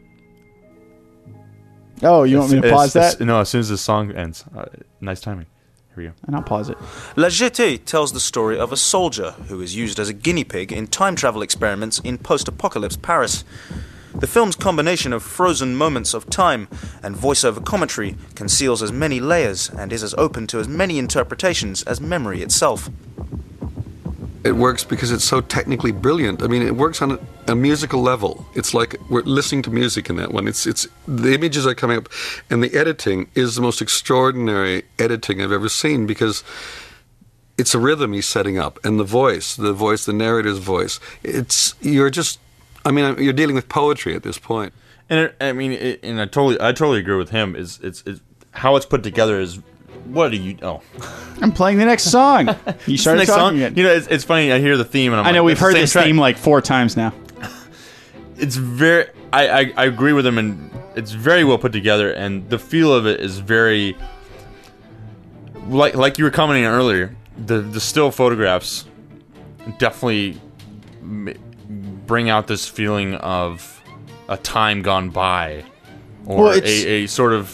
Oh, you want me to pause as, that? As, no, as soon as the song ends. Uh, nice timing. Here we go. And I'll pause it. La Jetée tells the story of a soldier who is used as a guinea pig in time travel experiments in post-apocalypse Paris. The film's combination of frozen moments of time and voiceover commentary conceals as many layers and is as open to as many interpretations as memory itself. It works because it's so technically brilliant. I mean, it works on a, a musical level. It's like we're listening to music in that one. It's it's the images are coming up, and the editing is the most extraordinary editing I've ever seen because it's a rhythm he's setting up, and the voice, the voice, the narrator's voice. It's you're just, I mean, you're dealing with poetry at this point. And it, I mean, it, and I totally, I totally agree with him. Is it's, it's how it's put together is. What do you? Oh, I'm playing the next song. You started next talking song? it. You know, it's, it's funny. I hear the theme, and I'm I know like, we've heard the this track. theme like four times now. It's very. I, I I agree with him, and it's very well put together, and the feel of it is very. Like like you were commenting on earlier, the the still photographs definitely bring out this feeling of a time gone by, or Well, a, it's- a sort of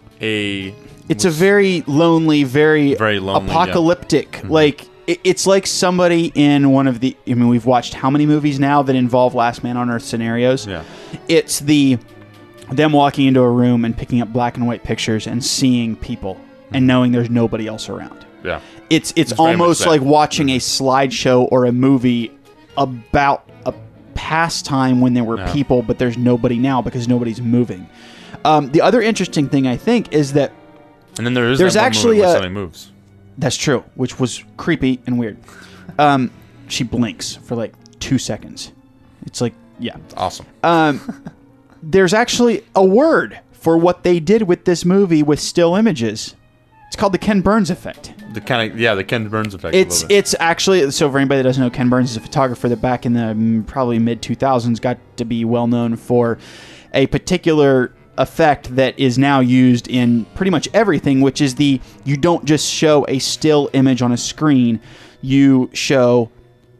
a. It's a very lonely, very, Very lonely, yeah. apocalyptic. Mhm. Like it, it's like somebody in one of the. I mean, we've watched how many movies now that involve Last Man on Earth scenarios? Yeah. It's the them walking into a room and picking up black and white pictures and seeing people and knowing there's nobody else around. Yeah. It's it's, It's very much almost that. like watching a slideshow or a movie about a past time when there were Yeah. people, but there's nobody now because nobody's moving. Um, the other interesting thing I think is that. And then there is There's that one actually moment where a- somebody moves. That's true, which was creepy and weird. Um, she blinks for like two seconds. It's like, yeah. Awesome. Um, there's actually a word for what they did with this movie with still images. It's called the Ken Burns effect. The kind of yeah, the Ken Burns effect. a It's little bit. it's actually, so for anybody that doesn't know, Ken Burns is a photographer that back in the mm, probably mid two thousands got to be well known for a particular effect that is now used in pretty much everything, which is the you don't just show a still image on a screen, you show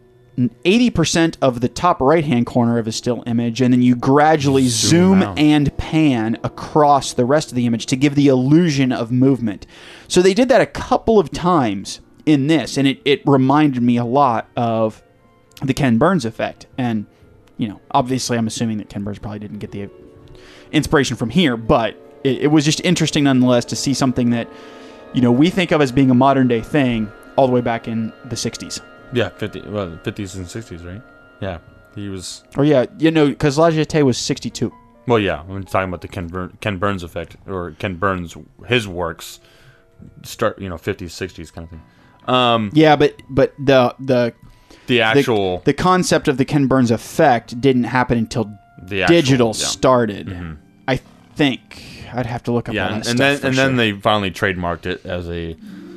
eighty percent of the top right hand corner of a still image, and then you gradually Zoom zoom, out. and pan across the rest of the image to give the illusion of movement. So they did that a couple of times in this, and it, it reminded me a lot of the Ken Burns effect. And, you know, obviously I'm assuming that Ken Burns probably didn't get the inspiration from here, but it, it was just interesting nonetheless to see something that, you know, we think of as being a modern day thing all the way back in the sixties. Yeah, fifty, well, fifties and sixties, right? Yeah, he was. Or yeah, you know, because La Jetée was sixty-two. Well, yeah, I'm talking about the Ken, Bur- Ken Burns effect, or Ken Burns, his works start, you know, fifties, sixties kind of thing. Um, Yeah, but but the the the actual the, the concept of the Ken Burns effect didn't happen until The actual- digital yeah. started. Mhm. I think I'd have to look up yeah, all and, that and stuff then for and sure. then they finally trademarked it as a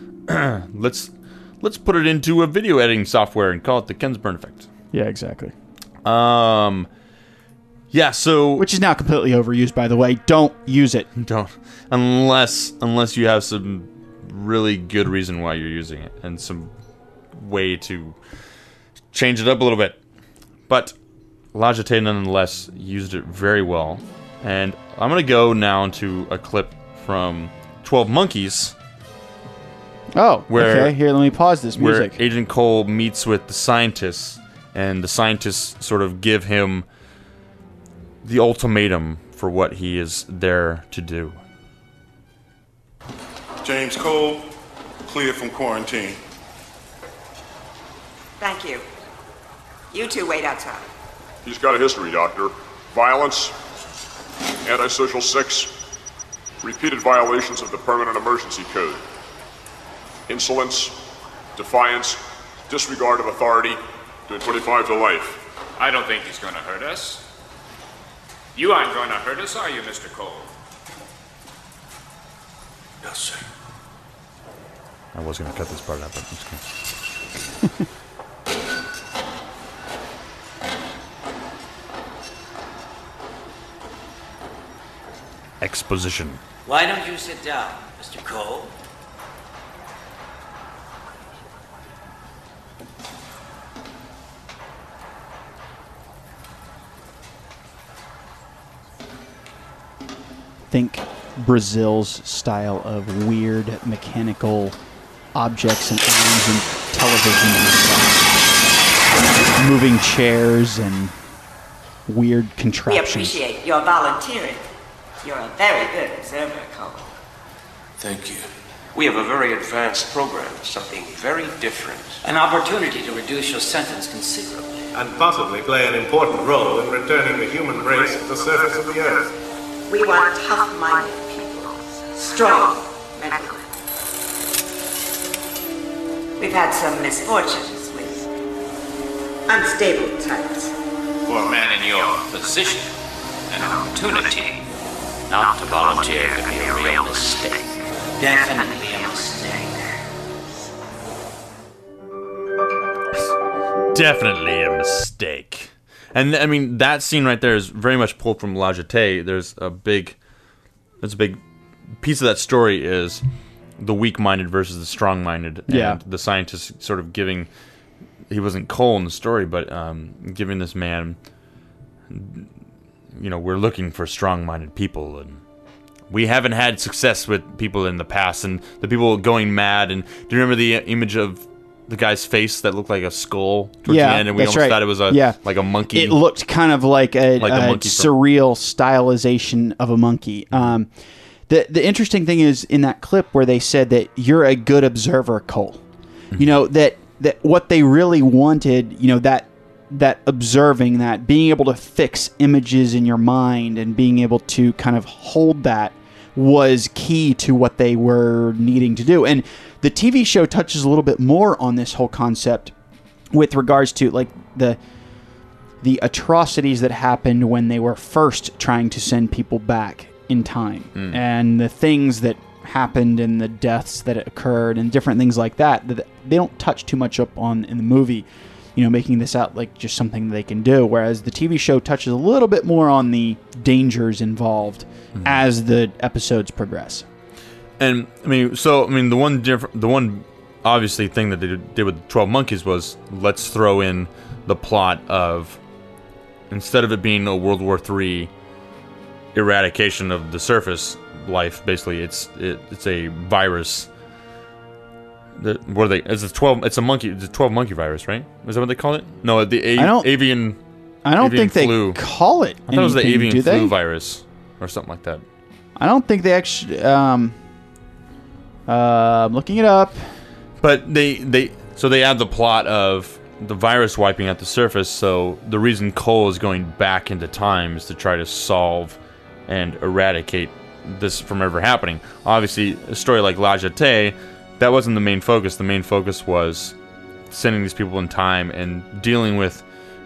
let's let's put it into a video editing software and call it the Ken Burns effect. Yeah, exactly. Um, yeah, so which is now completely overused, by the way. Don't use it. Don't unless unless you have some really good reason why you're using it and some way to change it up a little bit. But La Jetée nonetheless used it very well. And I'm gonna go now to a clip from twelve Monkeys. Oh, Where- okay. Here, let me pause this Where music. Agent Cole meets with the scientists, and the scientists sort of give him the ultimatum for what he is there to do. James Cole, cleared from quarantine. Thank you. You two wait outside. He's got a history, Doctor. Violence, antisocial sex, repeated violations of the Permanent Emergency Code, insolence, defiance, disregard of authority, doing twenty-five to life. I don't think he's going to hurt us. You aren't going to hurt us, are you, Mister Cole? No, sir. I was going to cut this part out, but I'm just kidding. Exposition. Why don't you sit down, Mister Cole? Think Brazil's style of weird mechanical objects and arms and television and stuff. Moving chairs and weird We contraptions. appreciate your volunteering. You're a very good observer, Cole. Thank you. We have a very advanced program, something very different. An opportunity to reduce your sentence considerably. And possibly play an important role in returning the human race to the surface of the Earth. We want tough-minded people. Strong mentally. We've had some misfortunes with unstable types. For a man in your position, an opportunity not to volunteer could be a real mistake. Definitely a mistake. Definitely a mistake. And I mean, that scene right there is very much pulled from La Jetée. There's a big, there's a big piece of that story is the weak-minded versus the strong-minded. Yeah. And the scientist sort of giving, he wasn't Cole in the story, but um, giving this man, you know, we're looking for strong-minded people, and we haven't had success with people in the past, and the people going mad. And do you remember the image of the guy's face that looked like a skull towards Yeah, the end, and we that's almost right. thought it was a Yeah. like a monkey? It looked kind of like a, Like a a monkey from- surreal stylization of a monkey. Um, the the interesting thing is in that clip where they said that you're a good observer, Cole. You know that that what they really wanted, you know that that observing, that being able to fix images in your mind and being able to kind of hold that was key to what they were needing to do. And the T V show touches a little bit more on this whole concept with regards to like the the atrocities that happened when they were first trying to send people back in time, Mm. and the things that happened and the deaths that occurred and different things like that that they don't touch too much up on in the movie, you know, making this out like just something they can do, whereas the T V show touches a little bit more on the dangers involved Mhm. as the episodes progress. And I mean, so I mean, the one different, the one obviously thing that they did with twelve Monkeys was let's throw in the plot of, instead of it being a World War Three eradication of the surface life, basically it's it, it's a virus. The, what are they? It's a twelve. It's a monkey. It's a twelve monkey virus, right? Is that what they call it? No, the a- I don't- avian. I don't avian think flu. they call it. I thought it was the anything, avian do they? flu virus or something like that. I don't think they actually. Um, uh, I'm looking it up. But they they so they add the plot of the virus wiping out the surface. So the reason Cole is going back into time is to try to solve and eradicate this from ever happening. Obviously, a story like La Jetée, that wasn't the main focus. The main focus was sending these people in time and dealing with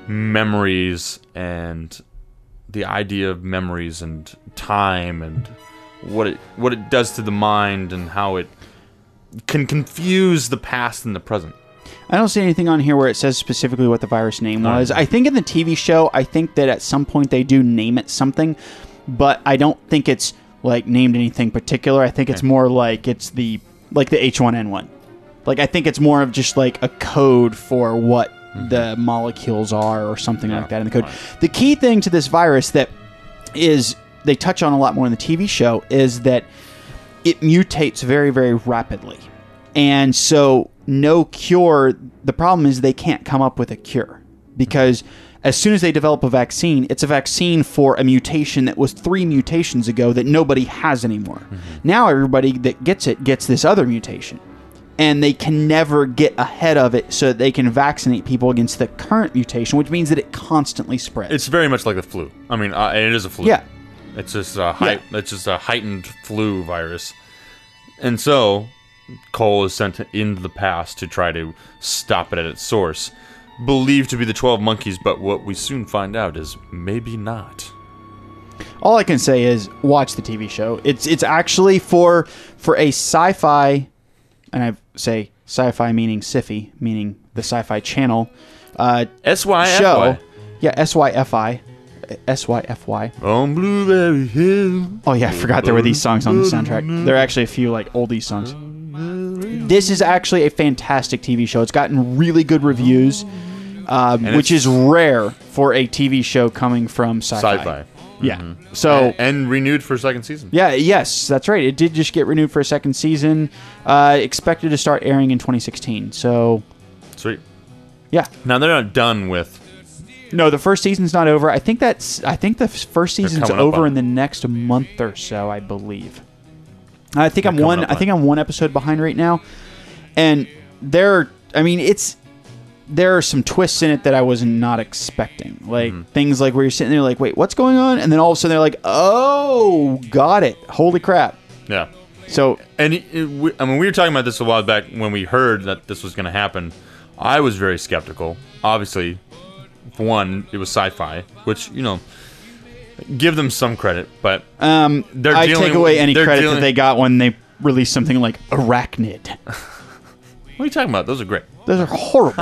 memories and the idea of memories and time and what it what it does to the mind and how it can confuse the past and the present. I don't see anything on here where it says specifically what the virus name No. was. I think in the T V show, I think that at some point they do name it something, but I don't think it's like named anything particular. I think it's more like it's the like the H one N one. Like I think it's more of just like a code for what the molecules are or something like that in the code. The key thing to this virus that is they touch on a lot more in the T V show is that it mutates very, very rapidly. And so no cure, the problem is they can't come up with a cure because as soon as they develop a vaccine, it's a vaccine for a mutation that was three mutations ago that nobody has anymore. Now everybody that gets it gets this other mutation. And they can never get ahead of it so that they can vaccinate people against the current mutation, which means that it constantly spreads. It's very much like the flu. I mean, uh, it is a flu. Yeah. It's just a hei- it's just a heightened flu virus. And so Cole is sent into the past to try to stop it at its source. Believed to be the twelve Monkeys, but what we soon find out is maybe not. All I can say is watch the T V show. It's it's actually for for a sci-fi, and I say sci-fi meaning sci-fi, meaning the Sci-Fi Channel uh, S Y F Y. show. Yeah, S Y F I. S Y F Y. On Blueberry Hill. Oh yeah, I forgot there were these songs on the soundtrack. There are actually a few like oldies songs. This is actually a fantastic T V show. It's gotten really good reviews, um, And which it's- is rare for a T V show coming from sci-fi. Sci-fi. Yeah. Mm-hmm. So and, and renewed for a second season. Yeah. Yes, that's right. It did just get renewed for a second season. Uh, expected to start airing in twenty sixteen. So sweet. Yeah. Now they're not done with. No, the first season's not over. I think that's. I think the first season's over in the next month or so. I believe. I think they're I'm one. I think I'm one episode behind right now, and there. I mean, it's. There are some twists in it that I was not expecting. Like, mm. things like where you're sitting there like, wait, what's going on? And then all of a sudden they're like, oh, got it. Holy crap. Yeah. So, and it, it, we, I mean, we were talking about this a while back when we heard that this was going to happen. I was very skeptical. Obviously, for one, it was sci-fi, which, you know, give them some credit, but um, they're I dealing, take away any credit dealing, that they got when they released something like Arachnid. What are you talking about? Those are great. Those are horrible.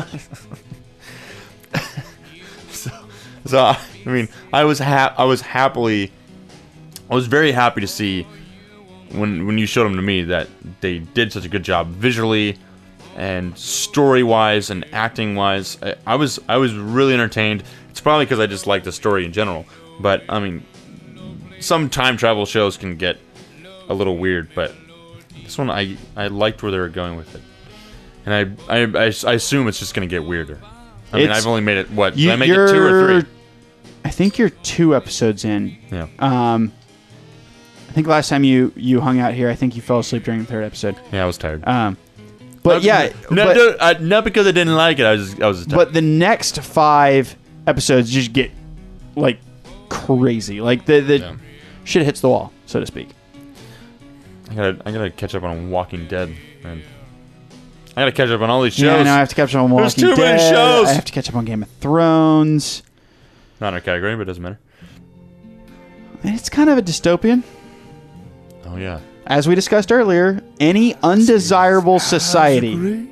so, so, I mean, I was ha- I was happily, I was very happy to see when when you showed them to me that they did such a good job visually and story wise and acting wise. I, I was I was really entertained. It's probably because I just like the story in general. But I mean, some time travel shows can get a little weird, but this one I I liked where they were going with it. And I, I, I, I assume it's just going to get weirder. I mean, It's- I've only made it, what, You- did I make it two or you're- three? I think you're two episodes in. Yeah. Um, I think last time you, you hung out here, I think you fell asleep during the third episode. Yeah, I was tired. Um, but Not- yeah, no, but, no, I, not because I didn't like it. I was just, I was just tired. but the next five episodes just get like crazy. Like the the Yeah. shit hits the wall, so to speak. I gotta, I gotta catch up on Walking Dead, man. I gotta catch up on all these shows. Yeah, now I have to catch up on Walking There's too Dead. many shows. I have to catch up on Game of Thrones. Not in our category, but it doesn't matter. It's kind of a dystopian. Oh yeah. As we discussed earlier, any undesirable society.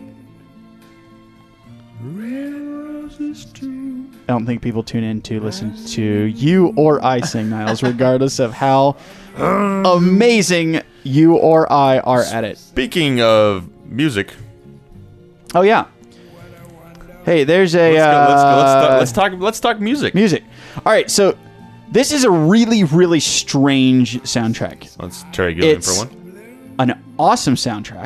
I don't think people tune in to listen to you or I sing, Niles, regardless of how amazing you or I are at it. Speaking of music. Oh yeah. Hey, there's a. Let's, go, let's, go, let's, uh, talk, let's talk. Let's talk music. Music. All right, so this is a really, really strange soundtrack. Let's Terry Gilliam It's for one. An awesome soundtrack,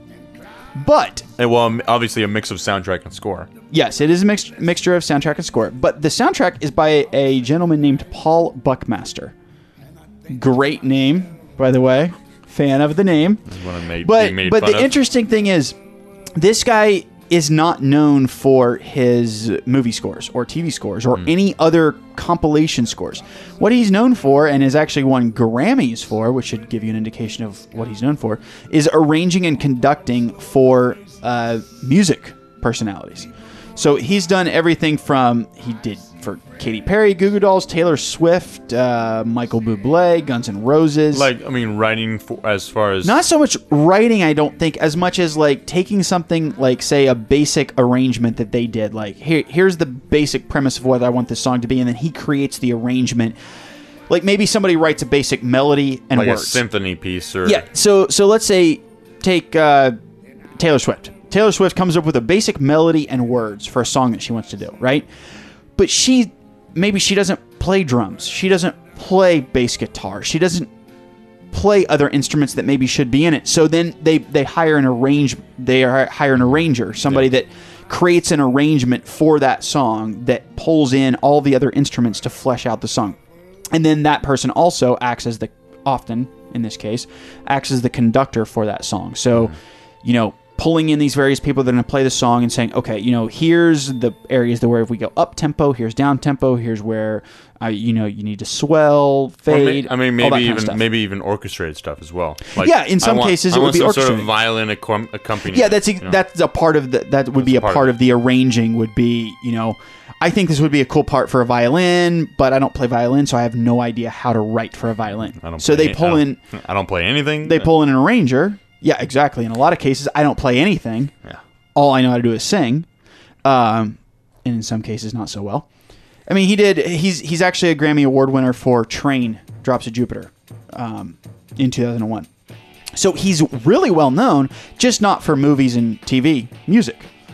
but And, well, obviously a mix of soundtrack and score. yes, it is a mix, mixture of soundtrack and score. But the soundtrack is by a gentleman named Paul Buckmaster. Great name, by the way. Fan of the name. When I made, But being made but fun the of. interesting thing is, this guy is not known for his movie scores or T V scores or Mm. any other compilation scores. What he's known for, and has actually won Grammys for, which should give you an indication of what he's known for, is arranging and conducting for uh, music personalities. So he's done everything from, he did for Katy Perry, Goo Goo Dolls, Taylor Swift, uh, Michael Bublé, Guns N' Roses. Like, I mean, writing for, as far as... Not so much writing, I don't think, as much as like taking something like, say, a basic arrangement that they did. Like, here, here's the basic premise of what I want this song to be, and then he creates the arrangement. Like maybe somebody writes a basic melody and like words. a symphony piece or... Yeah. So so let's say take uh, Taylor Swift. Taylor Swift comes up with a basic melody and words for a song that she wants to do, right? But she maybe she doesn't play drums. She doesn't play bass guitar. She doesn't play other instruments that maybe should be in it. So then they they hire an arrange they hire an arranger, somebody yeah. that creates an arrangement for that song that pulls in all the other instruments to flesh out the song. And then that person also acts as the often in this case acts as the conductor for that song. So, mm. you know, pulling in these various people that are going to play the song and saying, okay, you know, here's the areas that where if we go up tempo, here's down tempo, here's where, uh, you know, you need to swell, fade. May, I mean, maybe even maybe even orchestrated stuff as well. Like, yeah, in some want, cases I it would be some orchestrated. sort of violin accom- accompaniment. Yeah, that's a, you know? that's a part of the that would that's be a part, part of, of the arranging. Would be, you know, I think this would be a cool part for a violin, but I don't play violin, so I have no idea how to write for a violin. I don't so play they pull any, in. I don't, I don't play anything. They pull in an arranger. Yeah, exactly. In a lot of cases, I don't play anything. Yeah. All I know how to do is sing, um, and in some cases, not so well. I mean, he did. He's he's actually a Grammy Award winner for "Train Drops of Jupiter" um, in two thousand one. So he's really well known, just not for movies and T V music.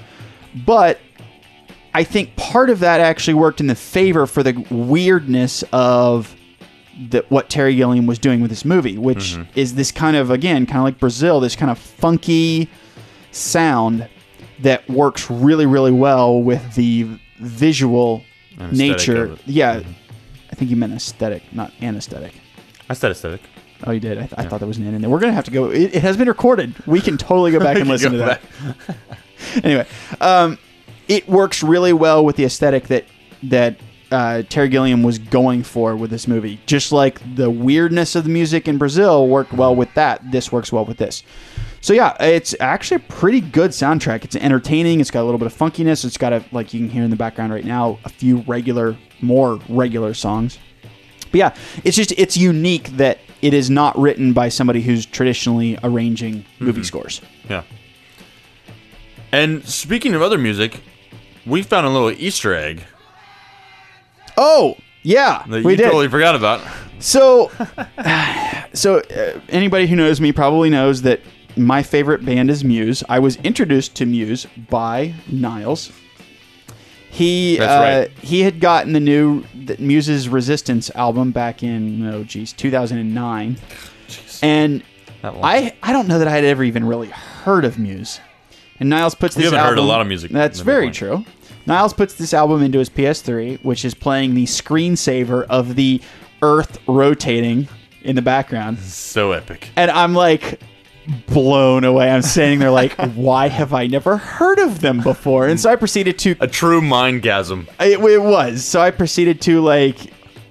But I think part of that actually worked in the favor for the weirdness of that what Terry Gilliam was doing with this movie, which Mhm. is this kind of, again, kind of like Brazil, this kind of funky sound that works really, really well with the visual Anesthetic of nature. it. Yeah, I think you meant aesthetic, not anesthetic. I said aesthetic. Oh, you did? I, th- I thought there was an N in there. We're going to have to go. It, it has been recorded. We can totally go back and We listen can to go that. Anyway, um, it works really well with the aesthetic that that uh, Terry Gilliam was going for with this movie. Just like the weirdness of the music in Brazil worked well with that, this works well with this. So yeah, it's actually a pretty good soundtrack. It's entertaining. It's got a little bit of funkiness. It's got a, like you can hear in the background right now, a few regular, more regular songs. But yeah, it's just, it's unique that it is not written by somebody who's traditionally arranging movie Mhm. scores. Yeah. And speaking of other music, we found a little Easter egg Oh, yeah, that we you did. totally forgot about. So, so uh, anybody who knows me probably knows that my favorite band is Muse. I was introduced to Muse by Niles. He That's uh, right. he had gotten the new the Muse's Resistance album back in oh geez two thousand nine, and That long. I I don't know that I had ever even really heard of Muse. And Niles puts We this haven't heard album. a lot of music That's at that very point. true. Niles puts this album into his P S three, which is playing the screensaver of the Earth rotating in the background. So epic. And I'm like blown away. I'm standing there like, why have I never heard of them before? And so I proceeded to A true mindgasm. it, it was. So I proceeded to like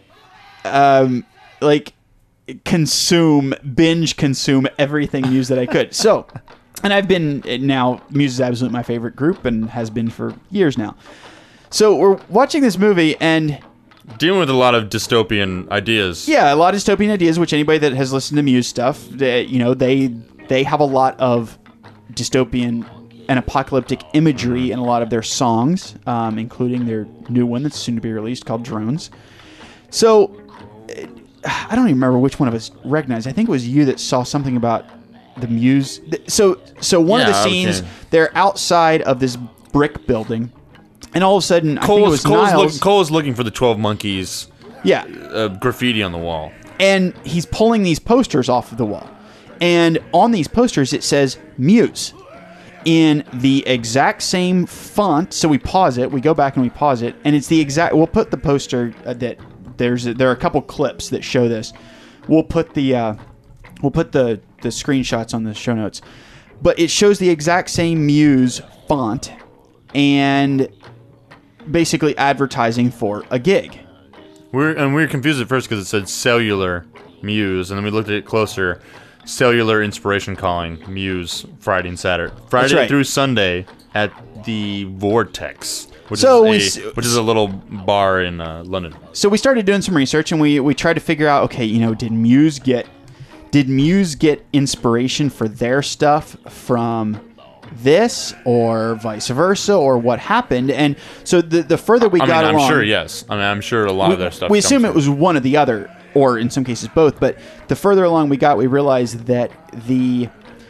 um like consume binge consume everything Muse that I could. So, and I've been now Muse is absolutely my favorite group and has been for years now. So we're watching this movie and Dealing with a lot of dystopian ideas. yeah, a lot of dystopian ideas, which anybody that has listened to Muse stuff, they, you know, they they have a lot of dystopian and apocalyptic imagery in a lot of their songs, um, including their new one that's soon to be released called Drones. So, eh, I don't even remember which one of us recognized. I think it was you that saw something about the Muse. So, so one of Yeah, the scenes, okay. they're outside of this brick building, and all of a sudden, I think it Cole was is, Cole's, Niles. look, Cole is looking for the twelve Monkeys yeah, uh, graffiti on the wall. and he's pulling these posters off of the wall. And on these posters, it says Muse in the exact same font. So we pause it, we go back and we pause it, and it's the exact. We'll put the poster uh, that there's. A, there are a couple clips that show this. We'll put the uh, we'll put the the screenshots on the show notes, but it shows the exact same Muse font and basically advertising for a gig. We're and we were confused at first because it said cellular Muse, and then we looked at it closer. Cellular Inspiration Calling Muse Friday and Saturday, Friday right. through Sunday at the Vortex, which So we is s- a, which is a little bar in uh, London. So we started doing some research and we we tried to figure out, okay, you know, did Muse get did Muse get inspiration for their stuff from this or vice versa or what happened? And so the the further we I got mean, I'm along, sure yes. I mean, I'm sure a lot we, of their stuff. we comes assume it from- was one or the other, or in some cases both. But the further along we got, we realized that the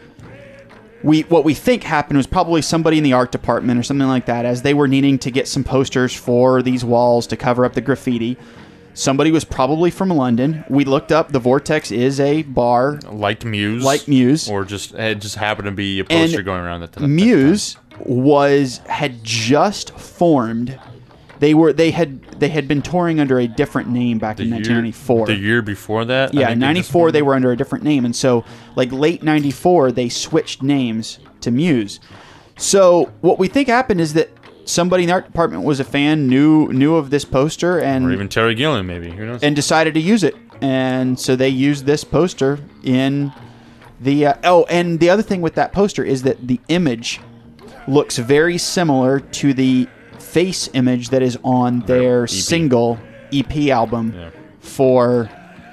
we what we think happened was probably somebody in the art department or something like that, as they were needing to get some posters for these walls to cover up the graffiti. Somebody was probably from London. We looked up. The Vortex is a bar like Muse, like Muse, or just it just happened to be a and poster going around that. that that Muse was had just formed. They were they had they had been touring under a different name back in year- nineteen ninety-four. The year before that, I Yeah, think in they just ninety-four they were under a different name, and so like late ninety-four they switched names to Muse. So what we think happened is that somebody in the art department was a fan, knew knew of this poster, and or even Terry Gilliam, maybe who knows? and decided to use it, and so they used this poster in the uh, oh, and the other thing with that poster is that the image looks very similar to the face image that is on their single E P album Yeah. for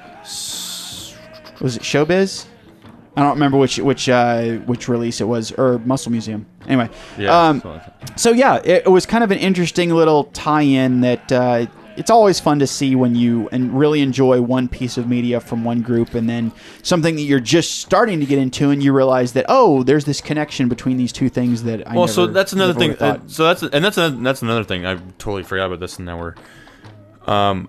was it Showbiz? I don't remember which which uh, which release it was, or Muscle Museum. Anyway, Yeah, um, something like that. so yeah, it, it was kind of an interesting little tie-in that uh, it's always fun to see when you and really enjoy one piece of media from one group, and then something that you're just starting to get into, and you realize that oh, there's this connection between these two things that I well, never, so that's another never thing. would've thought. uh, so that's and that's another, that's another thing. I totally forgot about this, and now we're, um,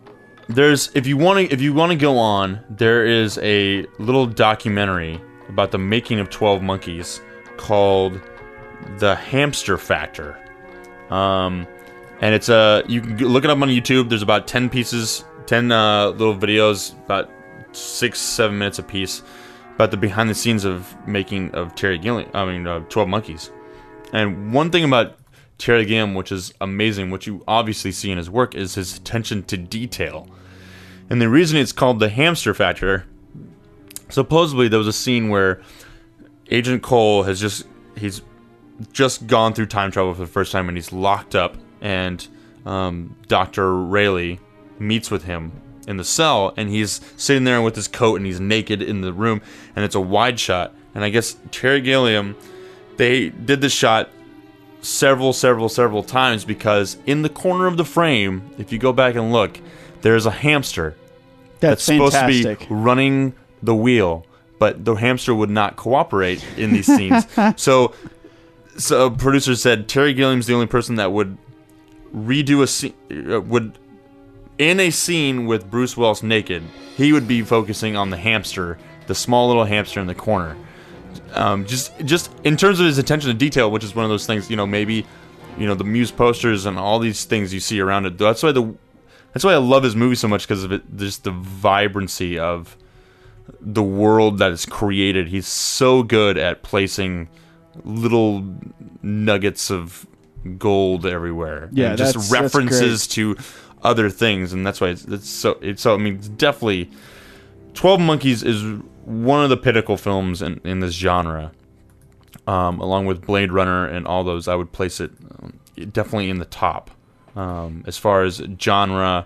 there's if you want to if you want to go on, there is a little documentary about the making of twelve Monkeys called The Hamster Factor. Um, and it's a you can look it up on YouTube. There's about ten pieces, ten uh, little videos, about six, seven minutes a piece, about the behind the scenes of making of Terry Gilliam. I mean, uh, twelve Monkeys. And one thing about Terry Gilliam, which is amazing, what you obviously see in his work, is his attention to detail. And the reason it's called The Hamster Factor, supposedly there was a scene where Agent Cole has just he's just gone through time travel for the first time, and he's locked up, and um, Doctor Rayleigh meets with him in the cell, and he's sitting there with his coat, and he's naked in the room, and it's a wide shot. And I guess Terry Gilliam, they did this shot several, several, several times because in the corner of the frame, if you go back and look, there's a hamster that's, that's supposed fantastic. to be running the wheel, but the hamster would not cooperate in these scenes. so, so producer said Terry Gilliam's the only person that would redo a scene, uh, would in a scene with Bruce Willis naked, he would be focusing on the hamster, the small little hamster in the corner. Um, just, just in terms of his attention to detail, which is one of those things, you know, maybe, you know, the Muse posters and all these things you see around it. That's why the, that's why I love his movie so much, because of it, just the vibrancy of the world that is created. He's so good at placing little nuggets of gold everywhere. Yeah, and just that's, references that's to other things, and that's why it's, it's so. It's so. I mean, it's definitely, twelve Monkeys is one of the pinnacle films in, in this genre, um, along with Blade Runner and all those. I would place it um, definitely in the top um, as far as genre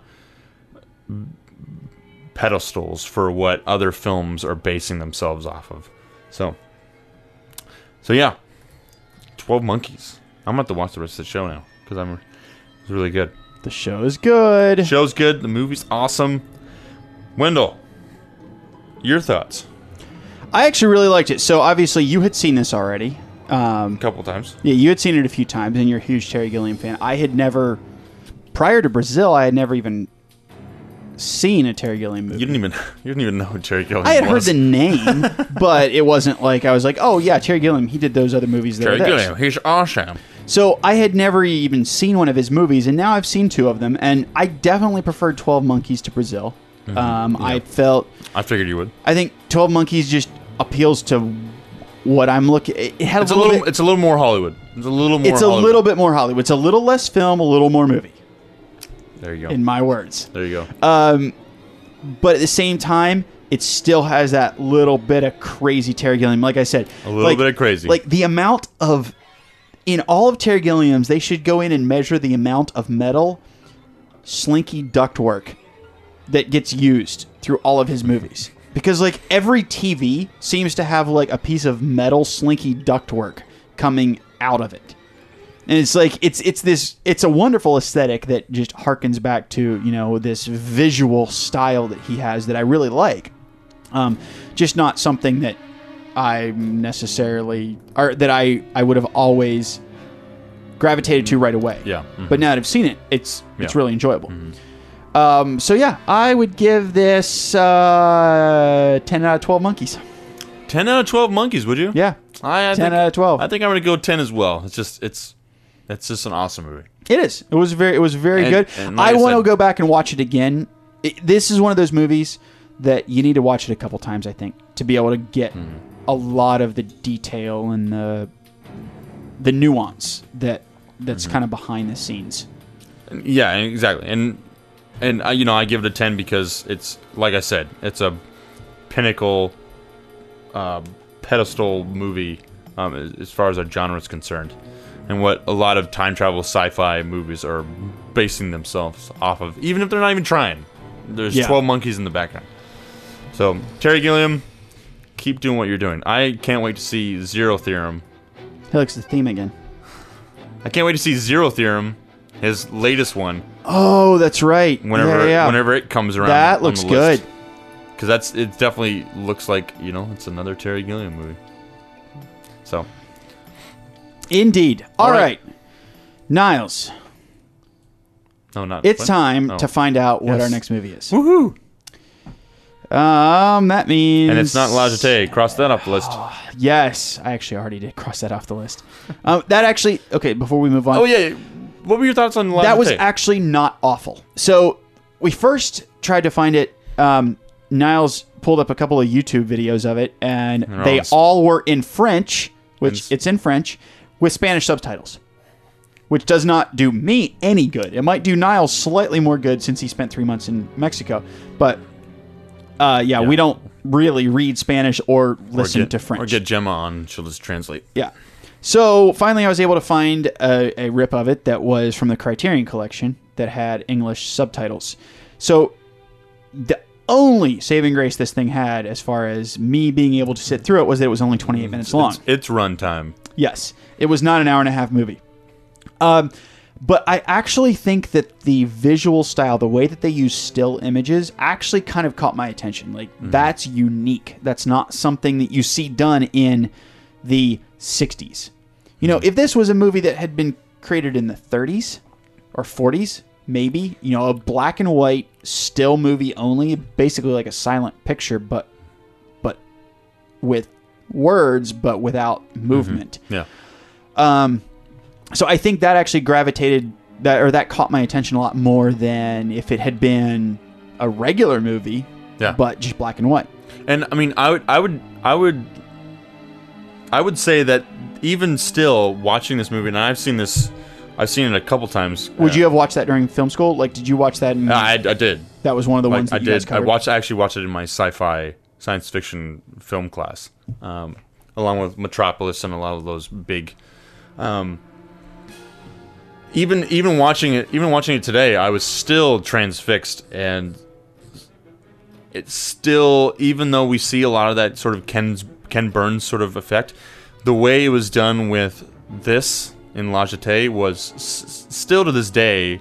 pedestals for what other films are basing themselves off of. So, so yeah, twelve Monkeys. I'm gonna have to watch the rest of the show now because I'm it's really good. The show is good. The show's good. The movie's awesome. Wendell, your thoughts? I actually really liked it. So obviously you had seen this already. Um, a couple times. Yeah, you had seen it a few times, and you're a huge Terry Gilliam fan. I had never, prior to Brazil, I had never even seen a Terry Gilliam movie. You didn't even you didn't even know who Terry Gilliam was. I had heard the name, but it wasn't like I was like, oh yeah, Terry Gilliam. He did those other movies. That Terry are this. Gilliam, he's awesome. So I had never even seen one of his movies, and now I've seen two of them, and I definitely preferred twelve Monkeys to Brazil. Mm-hmm. Um, yeah. I felt... I figured you would. I think twelve Monkeys just appeals to what I'm looking... It had it's a little, a little bit, It's a little more Hollywood. It's a little more It's Hollywood. a little bit more Hollywood. It's a little less film, a little more movie. There you go. In my words. There you go. Um, but at the same time, it still has that little bit of crazy Terry Gilliam. Like I said... A little like, bit of crazy. Like the amount of... In all of Terry Gilliam's, they should go in and measure the amount of metal slinky ductwork that gets used through all of his movies. Because, like, every T V seems to have, like, a piece of metal slinky ductwork coming out of it. And it's like, it's it's this, it's a wonderful aesthetic that just harkens back to, you know, this visual style that he has that I really like. Um, just not something that I necessarily, or that I, I would have always gravitated to right away. Yeah. Mm-hmm. But now that I've seen it, it's it's yeah. really enjoyable. Mm-hmm. Um, so yeah, I would give this uh, ten out of twelve monkeys. ten out of twelve monkeys, would you? Yeah. I, I ten think, out of twelve. I think I'm going to go ten as well. It's just, it's, it's just an awesome movie. It is. It was very, it was very and, good. And like I, I want to said, go back and watch it again. It, this is one of those movies that you need to watch it a couple times, I think, to be able to get mm. a lot of the detail and the the nuance that that's mm-hmm. kind of behind the scenes. Yeah, exactly. And and uh, you know, I give it a ten because it's, like I said, it's a pinnacle uh, pedestal movie um, as, as far as our genre is concerned, and what a lot of time travel sci-fi movies are basing themselves off of, even if they're not even trying. There's yeah. twelve monkeys in the background. So Terry Gilliam, keep doing what you're doing. I can't wait to see Zero Theorem. He likes the theme again. I can't wait to see Zero Theorem, his latest one. Oh, that's right. Whenever yeah, yeah. whenever it comes around, that looks good. Because that's it. Definitely looks like, you know, it's another Terry Gilliam movie. So, indeed. All, All right. right, Niles. No, not. It's what? time Oh. to find out what Yes. our next movie is. Woohoo! Um, that means... And it's not La Jetée. Cross that off the list. Yes, I actually already did cross that off the list. um, that actually... Okay, before we move on... Oh, yeah. What were your thoughts on La That Jetée? was actually not awful. So, we first tried to find it... Um, Niles pulled up a couple of YouTube videos of it, and They're they all- all were in French, which it's in French, with Spanish subtitles. Which does not do me any good. It might do Niles slightly more good since he spent three months in Mexico. But, uh, yeah, Yeah. we don't really read Spanish or listen or get, to French. Or get Gemma on. She'll just translate. Yeah. So, finally, I was able to find a, a rip of it that was from the Criterion Collection that had English subtitles. So, the only saving grace this thing had, as far as me being able to sit through it, was that it was only twenty-eight minutes long. It's, it's runtime. Yes. It was not an hour and a half movie. Um, but I actually think that the visual style, the way that they use still images, actually kind of caught my attention. Like, Mm-hmm. that's unique. That's not something that you see done in the sixties. You know, if this was a movie that had been created in the thirties or forties, maybe, you know, a black and white still movie only, basically like a silent picture, but but with words, but without movement. Yeah. Um, so I think that actually gravitated that, or that caught my attention a lot more than if it had been a regular movie, Yeah. but just black and white. And I mean, I would, I would, I would, I would say that even still watching this movie, and I've seen this, I've seen it a couple times. Would uh, you have watched that during film school? Like, did you watch that? In, I, I did. That was one of the Like, ones that I you did. guys I covered. watched. I actually watched it in my sci-fi science fiction film class, um, along with Metropolis and a lot of those big. Um, even even watching it, even watching it today, I was still transfixed, and it's still, even though we see a lot of that sort of Ken's Ken Burns sort of effect, the way it was done with this in La Jetée was s- still to this day,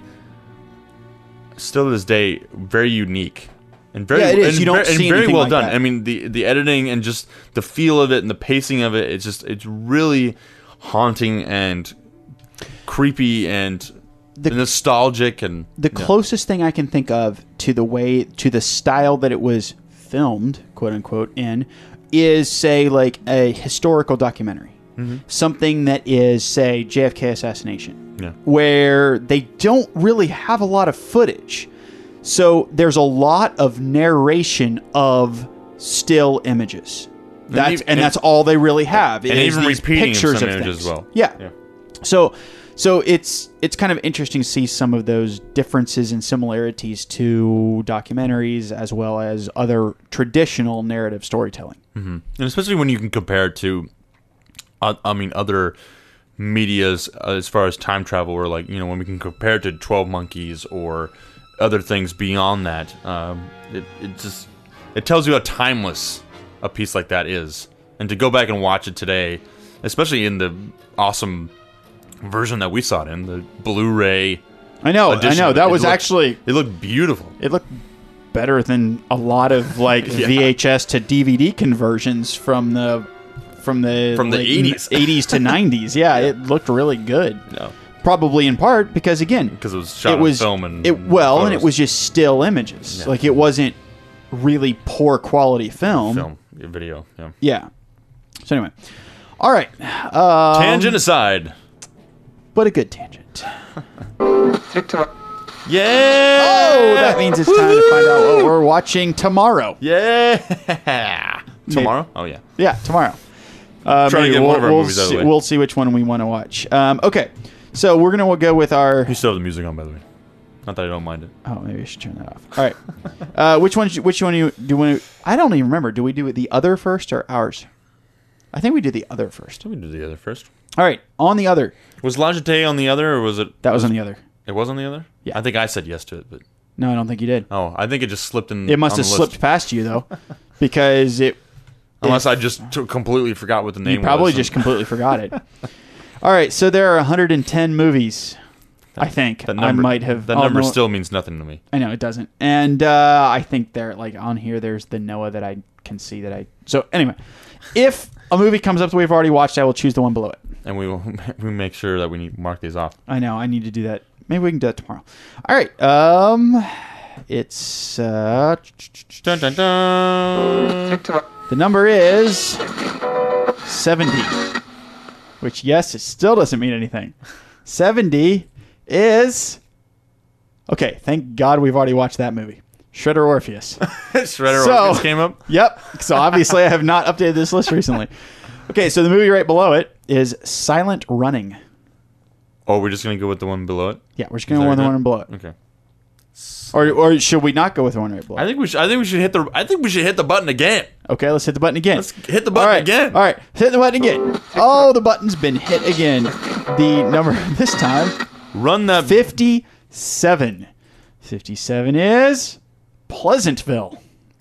still to this day, very unique and very Yeah, it is. and, You don't ver- and see very anything well like done. that. I mean, the the editing and just the feel of it and the pacing of it, it's just it's really haunting and creepy and The- nostalgic and The yeah. closest thing I can think of to the way, to the style that it was filmed, quote unquote, in, is, say, like a historical documentary. Mhm. Something that is, say, J F K assassination. Yeah. Where they don't really have a lot of footage. So there's a lot of narration of still images. That's, ev- and, and- that's all they really have. and is even these repeating pictures some of images things. as well. Yeah. Yeah. So, so it's it's kind of interesting to see some of those differences and similarities to documentaries as well as other traditional narrative storytelling. Mm-hmm. And especially when you can compare it to, uh, I mean, other medias uh, as far as time travel, or like, you know, when we can compare it to twelve Monkeys or other things beyond that, um, it, it just it tells you how timeless a piece like that is. And to go back and watch it today, especially in the awesome version that we saw it in, the Blu-ray. I know, I edition know. of it, That it was looked- actually it looked beautiful. It looked better than a lot of like Yeah. V H S to D V D conversions from the from the From the like, eighties. eighties to nineties. Yeah, it looked really good. No. Probably in part because again, Because it was shot it on was film and it well, and it photos. was just still images. Yeah. Like it wasn't really poor quality film. Film, video, yeah. Yeah. So anyway, all right. Um, Tangent aside. but a good tangent. Yeah! Oh, that means it's time to find out what we're watching tomorrow. Yeah! Tomorrow? Oh, yeah. Yeah, tomorrow. Uh, Try to maybe get we'll, one of our we'll movies out of the see, way. we'll see which one we want to watch. Um, okay, so we're gonna go with our. You still have the music on, by the way. Not that I don't mind it. Oh, maybe I should turn that off. All right. uh, which one? Which one do you do? You want to, I don't even remember. Do we do it the other first or ours? I think we did the other first. We do the other first. All right, on the other. Was La Jetée on the other, or was it? That was on the other. It was on the other? Yeah. I think I said yes to it, but. No, I don't think you did. Oh, I think it just slipped in. It must on have the list. slipped past you though, because it. Unless it- I just t- completely forgot what the name You probably was. just completely forgot it. All right, so there are one hundred ten movies. I think That number, I might have. That oh, number no, still means nothing to me. I know it doesn't, and uh, I think they're like on here. There's the Noah that I can see that I. So anyway, if a movie comes up that we've already watched, I will choose the one below it. And we will we make sure that we need mark these off. I know I need to do that maybe we can do it tomorrow. All right. Um, it's uh, dun, dun, dun. The number is seventy, which yes, it still doesn't mean anything. seventy is okay. Thank God we've already watched that movie, Shredder Orpheus. Shredder so, Orpheus came up. Yep. So obviously I have not updated this list recently. Okay, so the movie right below it is Silent Running. Oh, we're just gonna go with the one below it. Yeah, we're just gonna go with the one below it. Okay. Or or should we not go with the one right below? I think we should. I think we should hit the. I think we should hit the button again. Okay, let's hit the button again. Let's hit the button All right. again. All right, hit the button again. Oh, the button's been hit again. The number this time. Run that. fifty-seven. fifty-seven is Pleasantville.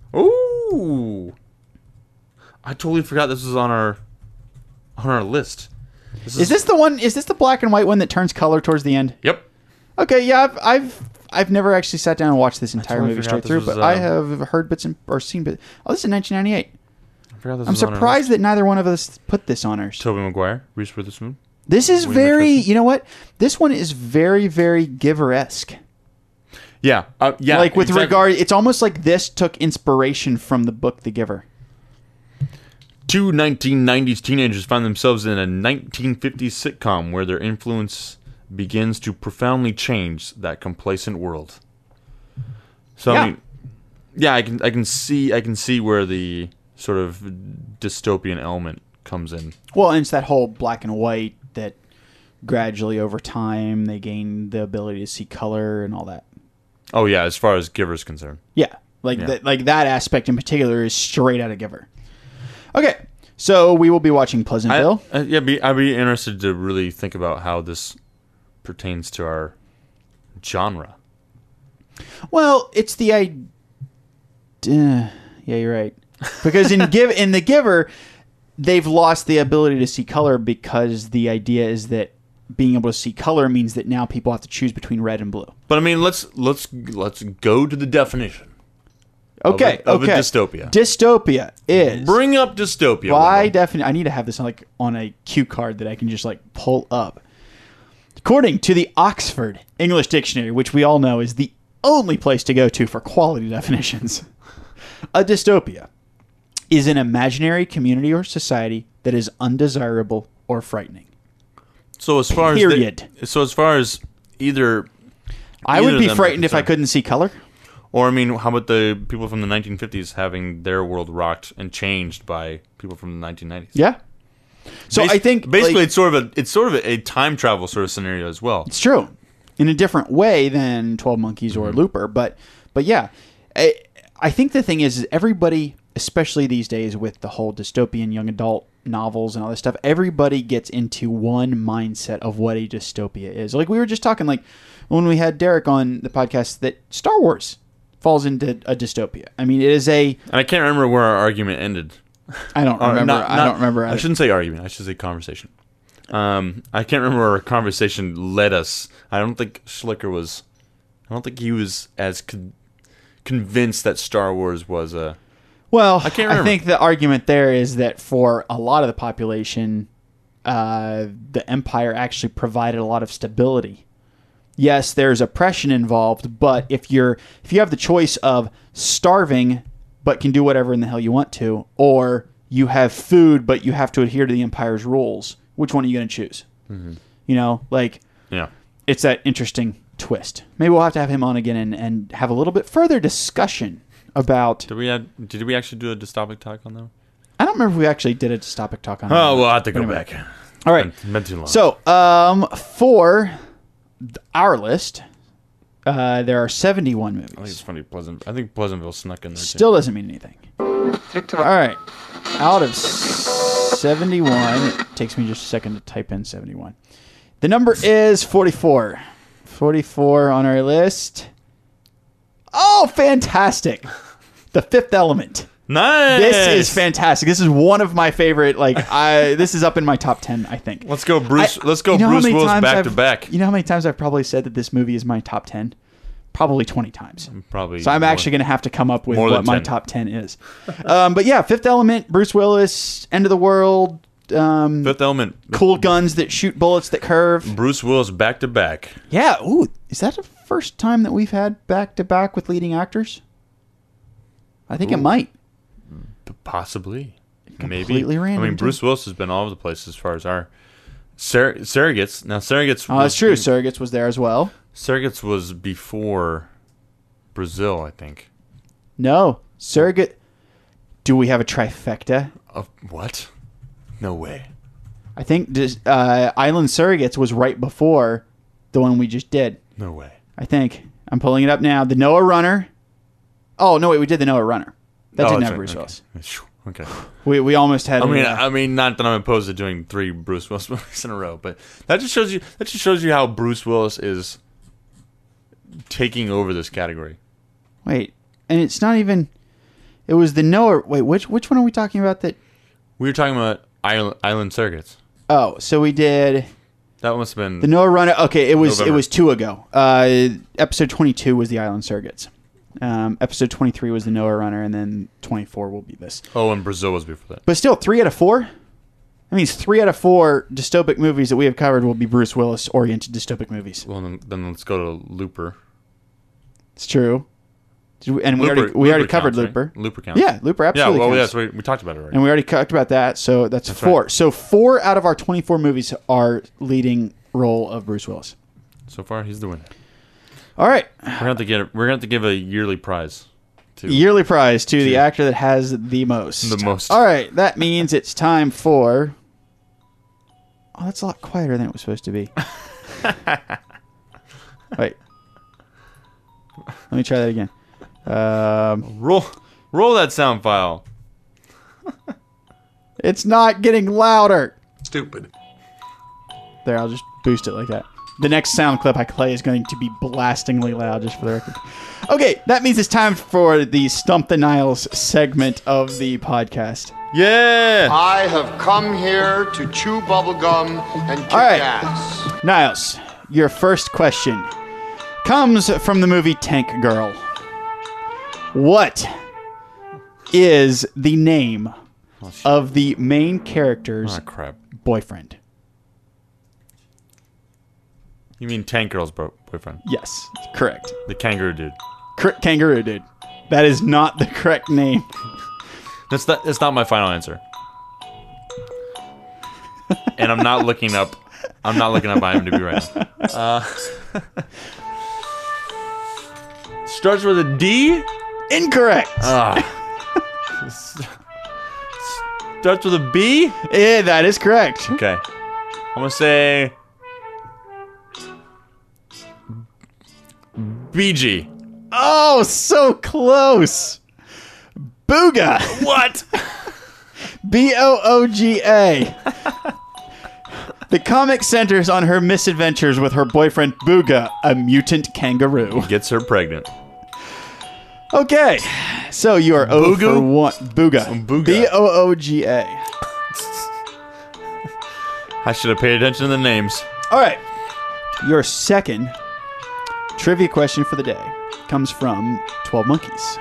Ooh. I totally forgot this was on our on our list. This is, is this the one? Is this the black and white one that turns color towards the end? Yep. Okay, yeah, I've I've, I've never actually sat down and watched this entire totally movie straight through, was, but I uh, have heard bits and or seen bits. Oh, this is nineteen ninety-eight. I forgot this I'm was on our surprised list. that neither one of us put this on ours. Tobey Maguire, Reese Witherspoon. This is William very, McClellan. you know what? This one is very, very Giver-esque. Yeah, uh, yeah. Like with exactly. regard, it's almost like this took inspiration from the book The Giver. Two nineteen nineties teenagers find themselves in a nineteen fifties sitcom where their influence begins to profoundly change that complacent world. So Yeah. I mean, yeah, I can I can see I can see where the sort of dystopian element comes in. Well, and it's that whole black and white that gradually over time they gain the ability to see color and all that. Oh yeah, as far as Giver's concerned. Yeah, like Yeah. That, like that aspect in particular is straight out of Giver. Okay, so we will be watching Pleasantville. I, uh, yeah, be, I'd be interested to really think about how this pertains to our genre. Well, it's the idea. Yeah, you're right. Because in give in the Giver, they've lost the ability to see color because the idea is that being able to see color means that now people have to choose between red and blue. But I mean, let's let's let's go to the definition. Okay, of a, of okay. a dystopia. Dystopia is Bring up dystopia. by definition. I need to have this on like on a cue card that I can just like pull up. According to the Oxford English Dictionary, which we all know is the only place to go to for quality definitions, a dystopia is an imaginary community or society that is undesirable or frightening. So as far Period. as the, so as far as either, I either would of be them are frightened if I concerned. couldn't see color. Or I mean, how about the people from the nineteen fifties having their world rocked and changed by people from the nineteen nineties? Yeah. So Bas- I think basically like, it's sort of a it's sort of a, a time travel sort of scenario as well. it's true in a different way than twelve Monkeys or Looper, but but yeah, I, I think the thing is, is everybody, especially these days with the whole dystopian young adult novels and all this stuff, everybody gets into one mindset of what a dystopia is. Like we were just talking, like when we had Derek on the podcast, that Star Wars falls into a dystopia. I mean, it is a. And I can't remember where our argument ended. I don't Or remember. not- I not- don't remember. I shouldn't say argument. I should say conversation. Um, I can't remember where our conversation led us. I don't think Schlicker was. I don't think he was as con- convinced that Star Wars was a. Well, I can't I remember. think the argument there is that for a lot of the population, uh, the Empire actually provided a lot of stability. Yes, there's oppression involved, but if you're if you have the choice of starving but can do whatever in the hell you want to, or you have food but you have to adhere to the Empire's rules, which one are you going to choose? Mm-hmm. You know, like Yeah. it's that interesting twist. Maybe we'll have to have him on again and, and have a little bit further discussion about. Did we had, Did we actually do a dystopic talk on that? I don't remember if we actually did a dystopic talk on. Oh, that. we'll have to go Anyway. back. All right. Been, been too long. So, um, for th- our list, uh, there are seventy-one I think it's movies. funny. Pleasant. I think Pleasantville snuck in there too. Still doesn't mean anything. All right. Out of seventy-one, it takes me just a second to type in seventy-one. The number is forty-four. forty-four on our list. Oh, fantastic. The Fifth Element. Nice. This is fantastic. This is one of my favorite. Like, I this is up in my top ten, I think. Let's go, Bruce. I- let's go, you know how Bruce many Willis times back I've- to back. You know how many times I've probably said that this movie is my top ten? Probably twenty times. Probably. So I'm more. actually going to have to come up with More what than my ten. top ten is. um, but yeah, Fifth Element, Bruce Willis, End of the World, Um, Fifth Element. Cool guns that shoot bullets that curve. Bruce Willis back to back. Yeah. Ooh, is that the first time that we've had back to back with leading actors? I think Ooh. it might. Possibly. Completely Maybe. random, I mean, too. Bruce Willis has been all over the place as far as our Sur- Surrogates. Now, Surrogates. Oh, that's true. Surrogates was there as well. Surrogates was before Brazil, I think. No, Surrogate. Do we have a trifecta? Of what? No way. I think this, uh, Island Surrogates was right before the one we just did. No way. I think. I'm pulling it up now. The Noah Runner. Oh, no, wait, we did the Noah Runner. That Oh, didn't that's have right. Bruce Okay. Willis. Okay. We we almost had I mean, a, uh, I mean, not that I'm opposed to doing three Bruce Willis movies in a row, but that just shows you that just shows you how Bruce Willis is taking over this category. Wait, and it's not even... It was the Noah... Wait, which which one are we talking about that... We were talking about Island, Island Surrogates. Oh, so we did... That must have been... The Noah Runner... Okay, it was November. it was two ago. Uh, episode twenty-two was the Island Surrogates. Um, episode twenty-three was the Noah Runner, and then twenty-four will be this. Oh, and Brazil was before that. But still, three out of four? That means three out of four dystopic movies that we have covered will be Bruce Willis-oriented dystopic movies. Well, then, then let's go to Looper. It's true. Did we, and we Looper- already we already Looper covered counts, right? Looper. Looper counts. Yeah, Looper absolutely Yeah, well, counts. yes, we, we talked about it already. And we already talked about that, so that's, That's four. right. So four out of our twenty-four movies are leading role of Bruce Willis. So far, he's the winner. All right. We're gonna have to get. We're gonna have to give a yearly prize. To Yearly prize to the actor that has the most. The most. All right, that means it's time for... Oh, that's a lot quieter than it was supposed to be. Wait. Let me try that again. Um, roll, roll that sound file. It's not getting louder. Stupid. There, I'll just boost it like that. The next sound clip I play is going to be blastingly loud, just for the record. Okay, that means it's time for the Stump the Niles segment of the podcast. Yeah! I have come here to chew bubblegum and kick All right. ass. Niles, your first question comes from the movie Tank Girl. What is the name Oh, of the main character's Ah, crap. boyfriend? You mean Tank Girl's bo- boyfriend? Yes, correct. The kangaroo dude. Cor- kangaroo dude. That is not the correct name. That's not. That's not my final answer. And I'm not looking up. I'm not looking up IMDb right now. Uh, starts with a D. Incorrect. Ah. Starts with a B. Yeah, that is correct. Okay. I'm gonna say B G. Oh, so close. Booga. What? B O O G A. The comic centers on her misadventures with her boyfriend Booga, a mutant kangaroo. Gets her pregnant. Okay, so you are zero Booga? for one. Booga. Booga. B O O G A. I should have paid attention to the names. All right. Your second trivia question for the day comes from twelve Monkeys.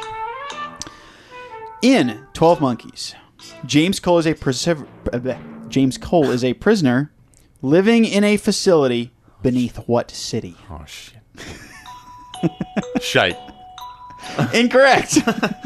In twelve Monkeys, James Cole is a preserv- uh, James Cole is a prisoner living in a facility beneath what city? Oh shit. Shite. Incorrect.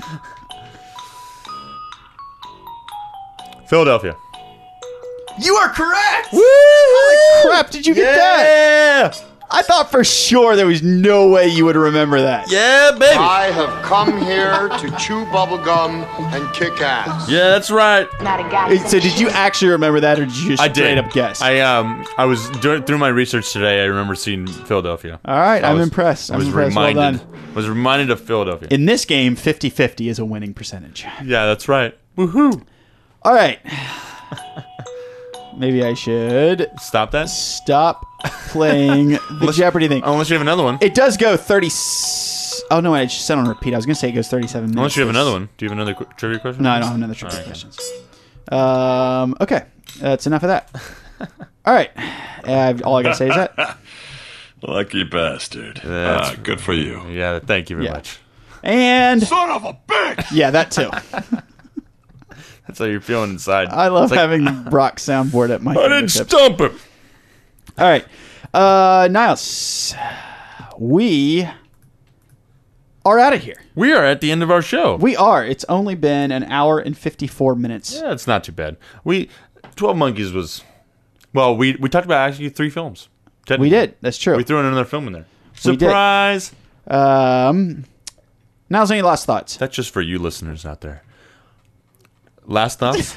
Philadelphia. You are correct. Woo! Holy crap! Did you get that? Yeah! I thought for sure there was no way you would remember that. Yeah, baby. I have come here to chew bubblegum and kick ass. Yeah, that's right. Not a guy. So did you actually remember that, or did you just I straight did. up guess? I um I was doing through my research today. I remember seeing Philadelphia. All right, I I'm was- impressed. I I'm was impressed. Well reminded. done. Was reminded of Philadelphia. In this game, fifty-fifty is a winning percentage. Yeah, that's right. Woohoo! All right. Maybe I should Stop that. stop playing the Unless- Jeopardy thing. Unless you have another one. It does go thirty. s- Oh no, I just said on repeat. I was gonna say it goes thirty-seven minutes. Unless you have another one. Do you have another qu- trivia question? No, I don't have another trivia All right. questions. Um. Okay, that's enough of that. All right. Uh, all I gotta say is that. Lucky bastard. That's- Ah, good for you. Yeah, thank you very Yeah. much. And Son of a bitch! yeah, that too. That's how you're feeling inside. I love It's like, having Brock soundboard at my I didn't fingertips. stump him. All right. Uh, Niles, we are out of here. We are at the end of our show. We are. It's only been an hour and fifty-four minutes. Yeah, it's not too bad. We twelve Monkeys was well. We we talked about actually three films. We did. That's true. We threw in another film in there. We did. Surprise! Um, Niles, any last thoughts? That's just for you listeners out there. Last thoughts?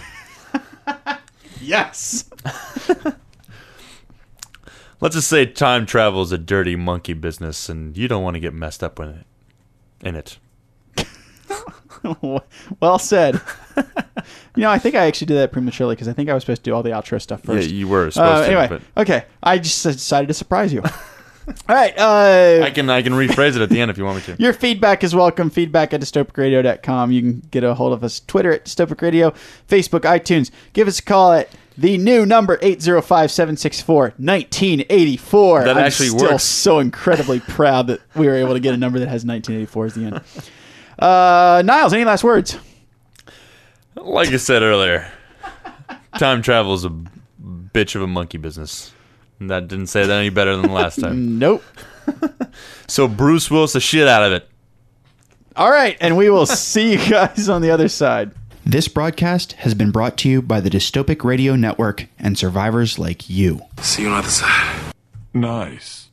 Yes. Let's just say time travel is a dirty monkey business, and you don't want to get messed up in it. In it. Well said. You know, I think I actually did that prematurely because I think I was supposed to do all the outro stuff first. Yeah, you were supposed uh, to. Anyway, but okay. I just decided to surprise you. All right. Uh, I can I can rephrase it at the end if you want me to. Your feedback is welcome. Feedback at dystopic radio dot com. You can get a hold of us. Twitter at Dystopic Radio. Facebook, iTunes. Give us a call at the new number eight zero five, seven six four, one nine eight four. That I'm actually still works. so incredibly proud that we were able to get a number that has nineteen eighty-four as the end. Uh, Niles, any last words? Like I said earlier, time travel is a bitch of a monkey business. And that didn't say that any better than the last time. Nope. So Bruce Willis the shit out of it. All right, and we will see you guys on the other side. This broadcast has been brought to you by the Dystopic Radio Network and survivors like you. See you on the other side. Nice.